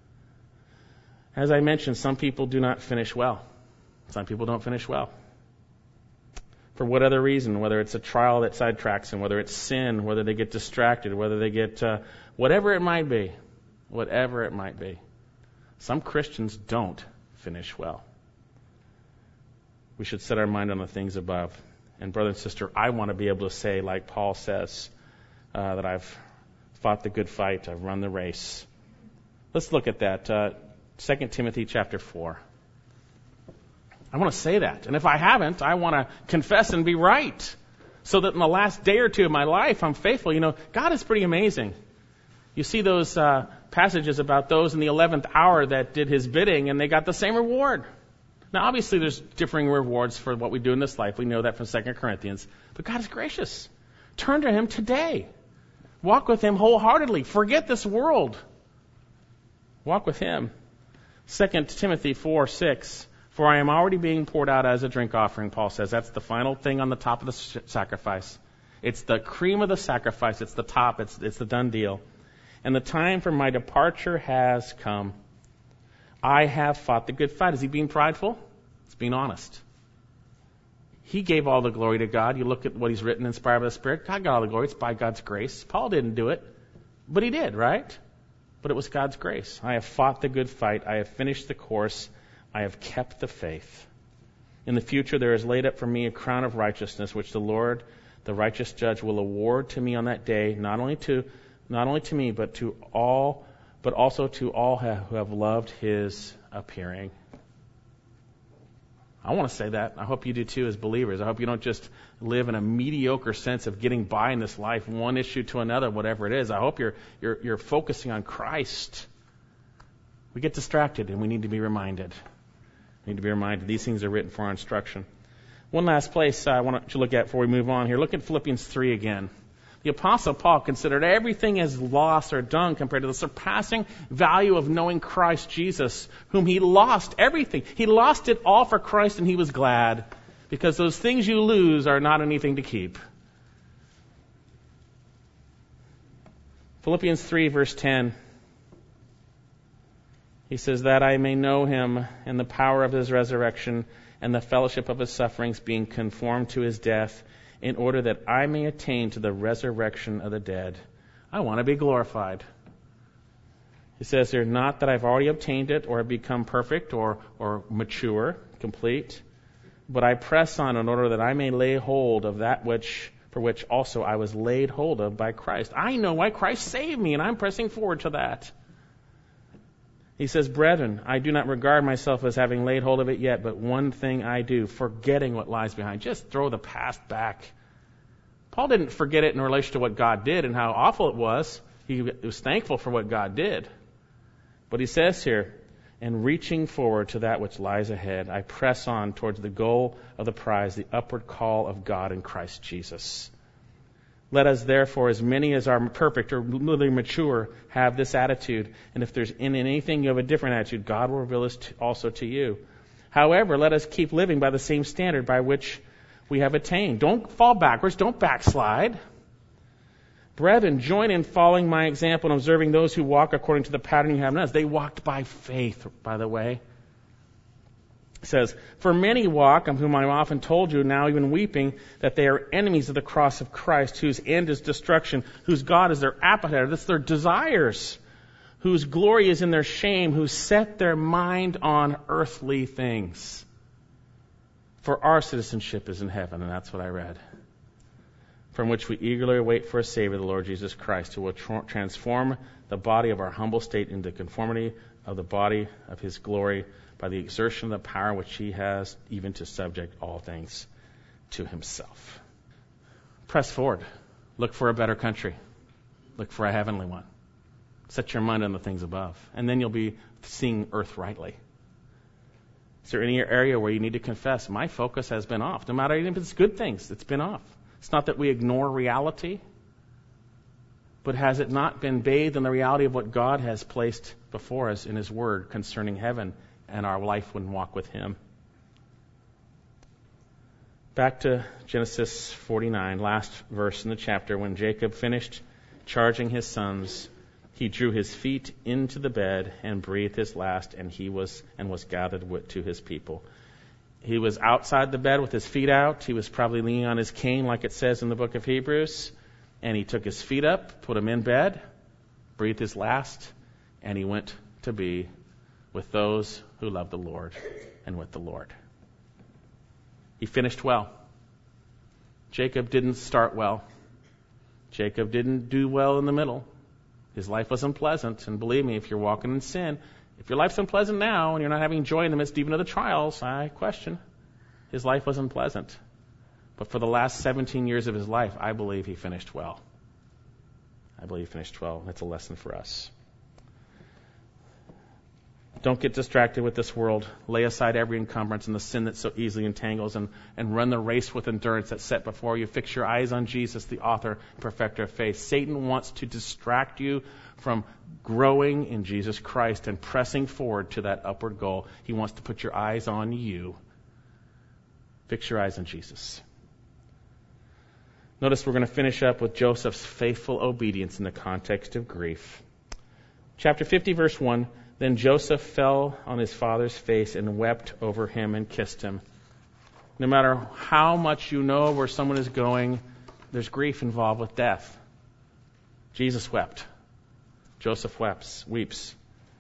As I mentioned, some people do not finish well. Some people don't finish well. for what other reason, whether it's a trial that sidetracks them, whether it's sin, whether they get distracted, whether they get, uh, whatever it might be, whatever it might be. Some Christians don't finish well. We should set our mind on the things above. And brother and sister, I want to be able to say, like Paul says, uh, that I've fought the good fight, I've run the race. Let's look at that. Uh, Second Timothy chapter four. I want to say that. And if I haven't, I want to confess and be right. So that in the last day or two of my life, I'm faithful. You know, God is pretty amazing. You see those uh, passages about those in the eleventh hour that did his bidding, and they got the same reward. Now, obviously, there's differing rewards for what we do in this life. We know that from Second Corinthians. But God is gracious. Turn to him today. Walk with him wholeheartedly. Forget this world. Walk with him. Second Timothy four six. For I am already being poured out as a drink offering, Paul says. That's the final thing on the top of the sacrifice. It's the cream of the sacrifice. It's the top. It's, it's the done deal. And the time for my departure has come. I have fought the good fight. Is he being prideful? He's being honest. He gave all the glory to God. You look at what he's written, inspired by the Spirit. God got all the glory. It's by God's grace. Paul didn't do it, but he did, right? But it was God's grace. I have fought the good fight. I have finished the course. I have kept the faith. In the future there is laid up for me a crown of righteousness, which the Lord, the righteous judge, will award to me on that day, not only to not only to me, but to all, but also to all who have loved his appearing. I want to say that. I hope you do too as believers. I hope you don't just live in a mediocre sense of getting by in this life, one issue to another, whatever it is. I hope you're you're, you're focusing on Christ. We get distracted, and we need to be reminded. We need to be reminded these things are written for our instruction. One last place I want to look at before we move on here. Look at Philippians three again. The Apostle Paul considered everything as loss or dung compared to the surpassing value of knowing Christ Jesus, whom he lost everything. He lost it all for Christ, and he was glad, because those things you lose are not anything to keep. Philippians three, verse ten. He says, that I may know him and the power of his resurrection and the fellowship of his sufferings, being conformed to his death, in order that I may attain to the resurrection of the dead. I want to be glorified. He says here, not that I've already obtained it or have become perfect or, or mature, complete, but I press on in order that I may lay hold of that which for which also I was laid hold of by Christ. I know why Christ saved me, and I'm pressing forward to that. He says, brethren, I do not regard myself as having laid hold of it yet, but one thing I do, forgetting what lies behind. Just throw the past back. Paul didn't forget it in relation to what God did and how awful it was. He was thankful for what God did. But he says here, and reaching forward to that which lies ahead, I press on towards the goal of the prize, the upward call of God in Christ Jesus. Let us therefore, as many as are perfect or really mature, have this attitude. And if there's in anything you have a different attitude, God will reveal this to, also to you. However, let us keep living by the same standard by which we have attained. Don't fall backwards. Don't backslide. Brethren, join in following my example and observing those who walk according to the pattern you have in us. They walked by faith, by the way. It says, for many walk, of whom I have often told you, now even weeping, that they are enemies of the cross of Christ, whose end is destruction, whose God is their appetite, that's their desires, whose glory is in their shame, who set their mind on earthly things. For our citizenship is in heaven, and that's what I read, from which we eagerly await for a Savior, the Lord Jesus Christ, who will tra- transform the body of our humble state into conformity of the body of his glory, by the exertion of the power which he has, even to subject all things to himself. Press forward. Look for a better country. Look for a heavenly one. Set your mind on the things above, and then you'll be seeing earth rightly. Is there any area where you need to confess, my focus has been off? No matter even if it's good things, it's been off. It's not that we ignore reality, but has it not been bathed in the reality of what God has placed before us in his word concerning heaven and our life when we walk with him? Back to Genesis forty-nine, last verse in the chapter. When Jacob finished charging his sons, he drew his feet into the bed and breathed his last, and he was and was gathered with, to his people. He was outside the bed with his feet out. He was probably leaning on his cane, like it says in the book of Hebrews. And he took his feet up, put them in bed, breathed his last, and he went to be with those who love the Lord and with the Lord. He finished well. Jacob didn't start well. Jacob didn't do well in the middle. His life was unpleasant. And believe me, if you're walking in sin, if your life's unpleasant now and you're not having joy in the midst even of the trials, I question. His life was unpleasant. But for the last seventeen years of his life, I believe he finished well. I believe he finished well. That's a lesson for us. Don't get distracted with this world. Lay aside every encumbrance and the sin that so easily entangles, and, and run the race with endurance that's set before you. Fix your eyes on Jesus, the author and perfecter of faith. Satan wants to distract you from growing in Jesus Christ and pressing forward to that upward goal. He wants to put your eyes on you. Fix your eyes on Jesus. Notice we're going to finish up with Joseph's faithful obedience in the context of grief. Chapter fifty, verse one. Then Joseph fell on his father's face and wept over him and kissed him. No matter how much you know where someone is going, there's grief involved with death. Jesus wept. Joseph weeps. weeps.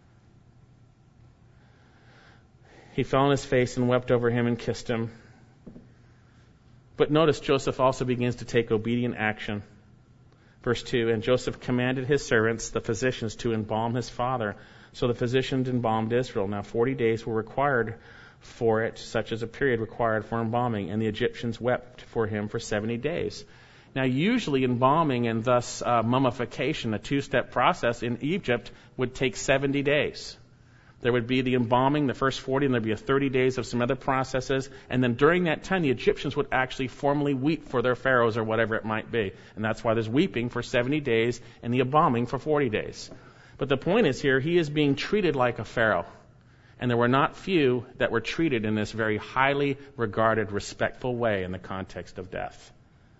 He fell on his face and wept over him and kissed him. But notice Joseph also begins to take obedient action. Verse two, and Joseph commanded his servants, the physicians, to embalm his father. So the physicians embalmed Israel. Now forty days were required for it, such as a period required for embalming, and the Egyptians wept for him for seventy days. Now usually embalming and thus uh, mummification, a two-step process in Egypt, would take seventy days. There would be the embalming, the first forty, and there would be a thirty days of some other processes. And then during that time, the Egyptians would actually formally weep for their pharaohs or whatever it might be. And that's why there's weeping for seventy days and the embalming for forty days. But the point is here, he is being treated like a pharaoh. And there were not few that were treated in this very highly regarded, respectful way in the context of death.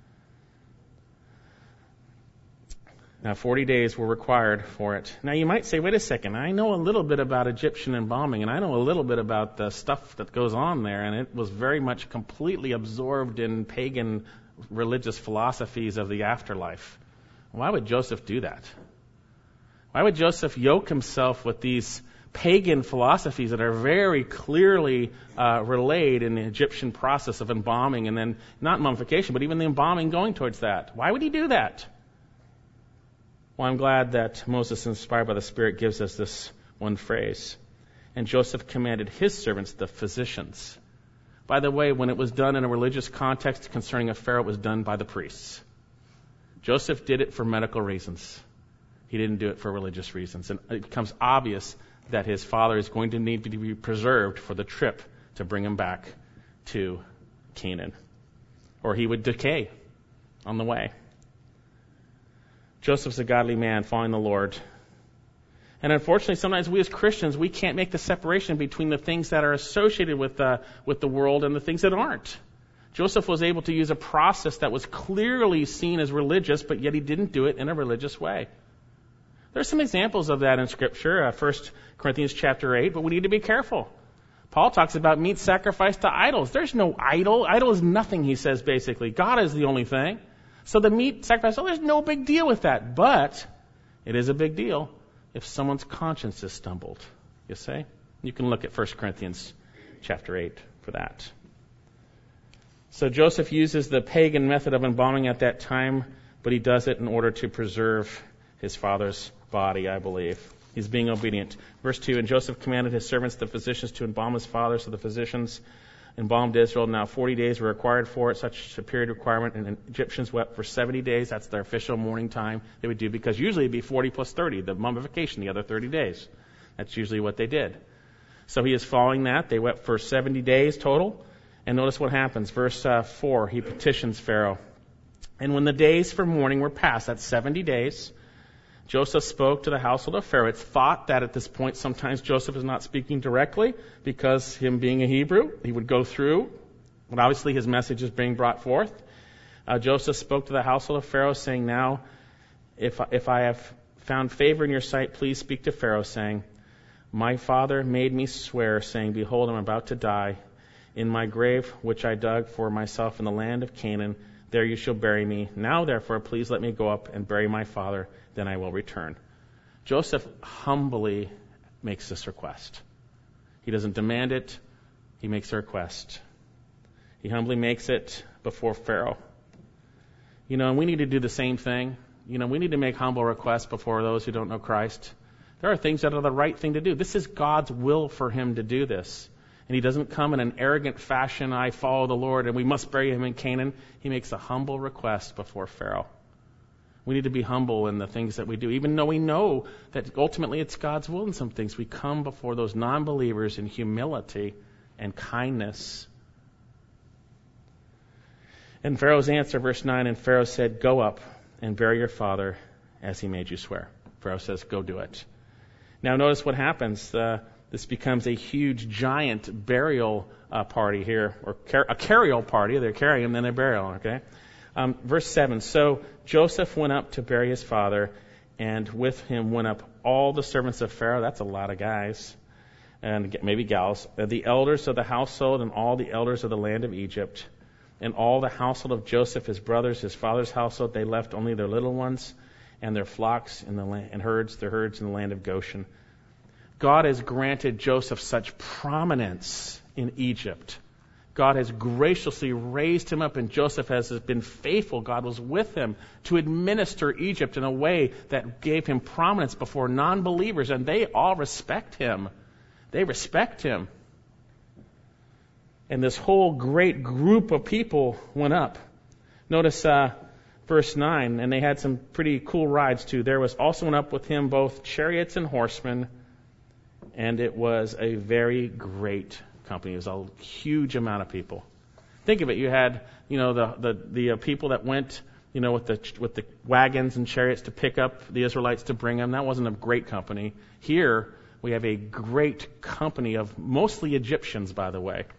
Now, forty days were required for it. Now, you might say, wait a second, I know a little bit about Egyptian embalming, and I know a little bit about the stuff that goes on there, and it was very much completely absorbed in pagan religious philosophies of the afterlife. Why would Joseph do that? Why would Joseph yoke himself with these pagan philosophies that are very clearly uh, relayed in the Egyptian process of embalming, and then not mummification, but even the embalming going towards that? Why would he do that? Well, I'm glad that Moses, inspired by the Spirit, gives us this one phrase. And Joseph commanded his servants, the physicians. By the way, when it was done in a religious context concerning a pharaoh, it was done by the priests. Joseph did it for medical reasons. He didn't do it for religious reasons. And it becomes obvious that his father is going to need to be preserved for the trip to bring him back to Canaan, or he would decay on the way. Joseph's a godly man following the Lord. And unfortunately, sometimes we as Christians, we can't make the separation between the things that are associated with, uh, with the world and the things that aren't. Joseph was able to use a process that was clearly seen as religious, but yet he didn't do it in a religious way. There's some examples of that in Scripture, uh, First Corinthians chapter eight, but we need to be careful. Paul talks about meat sacrificed to idols. There's no idol. Idol is nothing, he says, basically. God is the only thing. So the meat sacrifice, oh, there's no big deal with that. But it is a big deal if someone's conscience is stumbled, you say? You can look at First Corinthians chapter eight for that. So Joseph uses the pagan method of embalming at that time, but he does it in order to preserve his father's body, I believe. He's being obedient. Verse two, and Joseph commanded his servants, the physicians, to embalm his father. So the physicians embalmed Israel. Now forty days were required for it, such a period requirement, and the Egyptians wept for seventy days. That's their official mourning time they would do, because usually it'd be forty plus thirty, the mummification, the other thirty days. That's usually what they did. So he is following that. They wept for seventy days total. And notice what happens. Verse uh, four, he petitions Pharaoh. And when the days for mourning were past, that's seventy days, Joseph spoke to the household of Pharaoh. It's thought that at this point sometimes Joseph is not speaking directly, because him being a Hebrew, he would go through, but obviously his message is being brought forth. Uh, Joseph spoke to the household of Pharaoh, saying, now, if, if I have found favor in your sight, please speak to Pharaoh, saying, my father made me swear, saying, behold, I'm about to die. in my grave, which I dug for myself in the land of Canaan. There you shall bury me. Now, therefore, please let me go up and bury my father. Then I will return. Joseph humbly makes this request. He doesn't demand it. He makes a request. He humbly makes it before Pharaoh. You know, and we need to do the same thing. You know, we need to make humble requests before those who don't know Christ. There are things that are the right thing to do. This is God's will for him to do this. And he doesn't come in an arrogant fashion, I follow the Lord and we must bury him in Canaan. He makes a humble request before Pharaoh. We need to be humble in the things that we do. Even though we know that ultimately it's God's will in some things, we come before those non-believers in humility and kindness. And Pharaoh's answer, verse nine, and Pharaoh said, go up and bury your father as he made you swear. Pharaoh says, go do it. Now notice what happens. Uh, this becomes a huge, giant burial uh, party here, or car- a carryall party. They're carrying him, then a burial, okay? Um, verse seven, so Joseph went up to bury his father, and with him went up all the servants of Pharaoh. That's a lot of guys, and maybe gals. Uh, the elders of the household and all the elders of the land of Egypt, and all the household of Joseph, his brothers, his father's household. They left only their little ones and their flocks in the land, and herds, their herds in the land of Goshen. God has granted Joseph such prominence in Egypt. God has graciously raised him up, and Joseph has been faithful. God was with him to administer Egypt in a way that gave him prominence before non-believers, and they all respect him. They respect him. And this whole great group of people went up. Notice uh, verse nine, and they had some pretty cool rides too. There was also went up with him both chariots and horsemen, and it was a very great company. It was a huge amount of people. Think of it. You had, you know, the the the uh, people that went, you know, with the with the wagons and chariots to pick up the Israelites to bring them. That wasn't a great company. Here we have a great company of mostly Egyptians, by the way.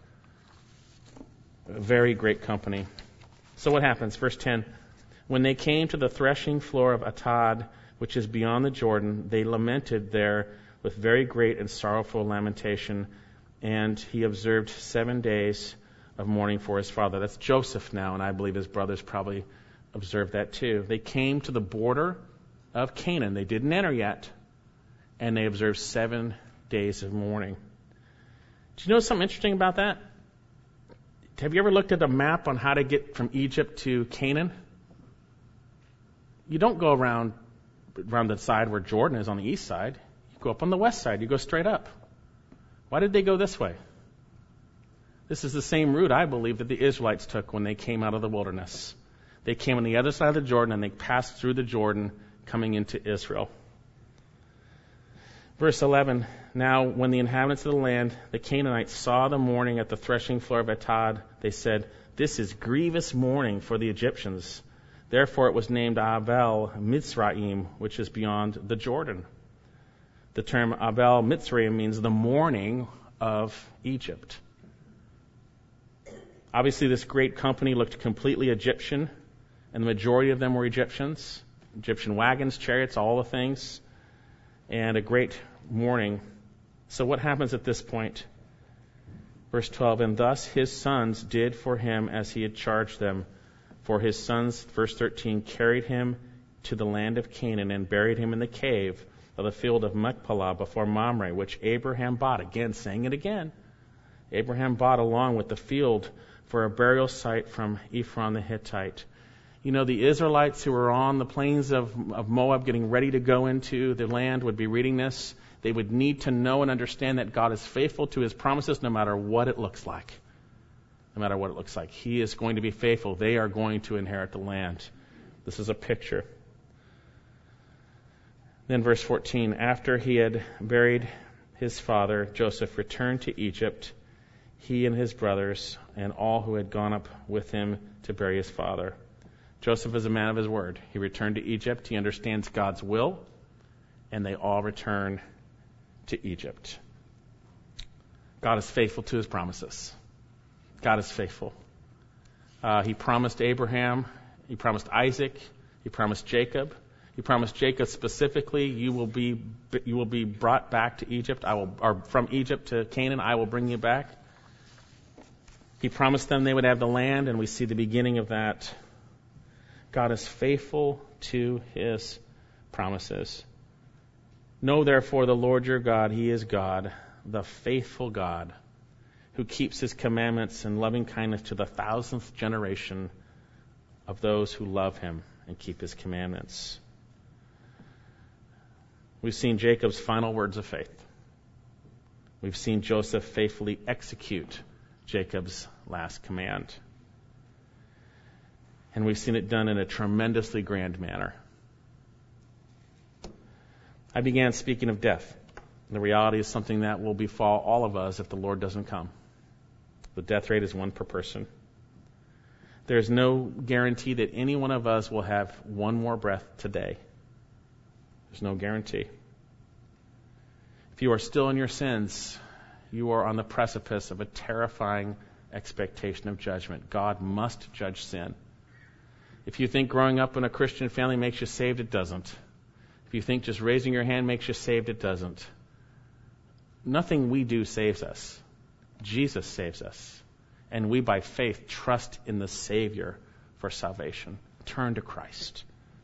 A very great company. So what happens? Verse ten. When they came to the threshing floor of Atad, which is beyond the Jordan, they lamented there with very great and sorrowful lamentation. And he observed seven days of mourning for his father. That's Joseph now, and I believe his brothers probably observed that too. They came to the border of Canaan. They didn't enter yet, and they observed seven days of mourning. Do you know something interesting about that? Have you ever looked at a map on how to get from Egypt to Canaan? You don't go around around the side where Jordan is on the east side. You go up on the west side. You go straight up. Why did they go this way? This is the same route, I believe, that the Israelites took when they came out of the wilderness. They came on the other side of the Jordan, and they passed through the Jordan coming into Israel. Verse eleven, now when the inhabitants of the land, the Canaanites, saw the mourning at the threshing floor of Atad, they said, this is grievous mourning for the Egyptians. Therefore it was named Abel Mitzrayim, which is beyond the Jordan. The term Abel Mitzrayim means the mourning of Egypt. Obviously, this great company looked completely Egyptian, and the majority of them were Egyptians. Egyptian wagons, chariots, all the things, and a great mourning. So what happens at this point? Verse twelve, and thus his sons did for him as he had charged them. For his sons, verse thirteen, carried him to the land of Canaan and buried him in the cave of the field of Machpelah before Mamre, which Abraham bought. Again, saying it again. Abraham bought along with the field for a burial site from Ephron the Hittite. You know, the Israelites who were on the plains of, of Moab getting ready to go into the land would be reading this. They would need to know and understand that God is faithful to his promises no matter what it looks like. No matter what it looks like. He is going to be faithful. They are going to inherit the land. This is a picture. Then verse fourteen, after he had buried his father, Joseph returned to Egypt, he and his brothers, and all who had gone up with him to bury his father. Joseph is a man of his word. He returned to Egypt. He understands God's will, and they all return to Egypt. God is faithful to his promises. God is faithful. Uh, he promised Abraham. He promised Isaac. He promised Jacob. He promised Jacob specifically, you will be you will be brought back to Egypt. I will, or from Egypt to Canaan, I will bring you back. He promised them they would have the land, and we see the beginning of that. God is faithful to his promises. Know therefore the Lord your God, he is God, the faithful God, who keeps his commandments and loving kindness to the thousandth generation of those who love him and keep his commandments. We've seen Jacob's final words of faith. We've seen Joseph faithfully execute Jacob's last command. And we've seen it done in a tremendously grand manner. I began speaking of death. The reality is something that will befall all of us if the Lord doesn't come. The death rate is one per person. There's no guarantee that any one of us will have one more breath today. There's no guarantee. If you are still in your sins, you are on the precipice of a terrifying expectation of judgment. God must judge sin. If you think growing up in a Christian family makes you saved, it doesn't. If you think just raising your hand makes you saved, it doesn't. Nothing we do saves us. Jesus saves us. And we, by faith, trust in the Savior for salvation. Turn to Christ.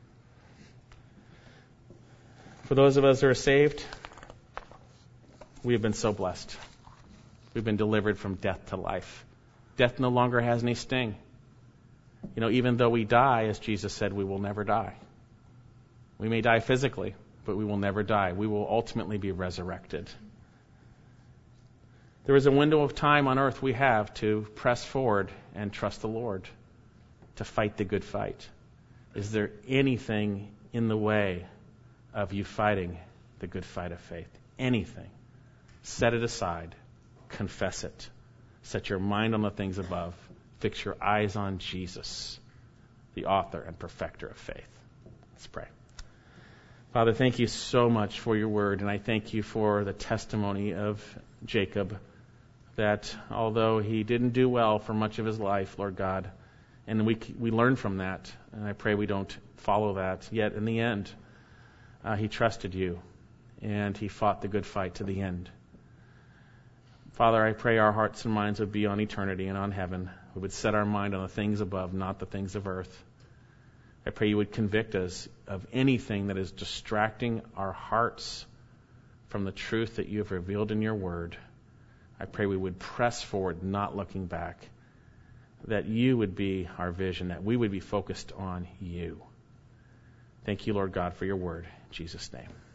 For those of us who are saved, we have been so blessed. We've been delivered from death to life. Death no longer has any sting. You know, even though we die, as Jesus said, we will never die. We may die physically, but we will never die. We will ultimately be resurrected. There is a window of time on earth we have to press forward and trust the Lord, to fight the good fight. Is there anything in the way of you fighting the good fight of faith? Anything? Set it aside. Confess it. Set your mind on the things above. Fix your eyes on Jesus, the author and perfecter of faith. Let's pray. Father, thank you so much for your word, and I thank you for the testimony of Jacob, that although he didn't do well for much of his life, Lord God, and we we learn from that, and I pray we don't follow that, yet in the end, uh, he trusted you, and he fought the good fight to the end. Father, I pray our hearts and minds would be on eternity and on heaven. We would set our mind on the things above, not the things of earth. I pray you would convict us of anything that is distracting our hearts from the truth that you have revealed in your word. I pray we would press forward, not looking back, that you would be our vision, that we would be focused on you. Thank you, Lord God, for your word. In Jesus' name.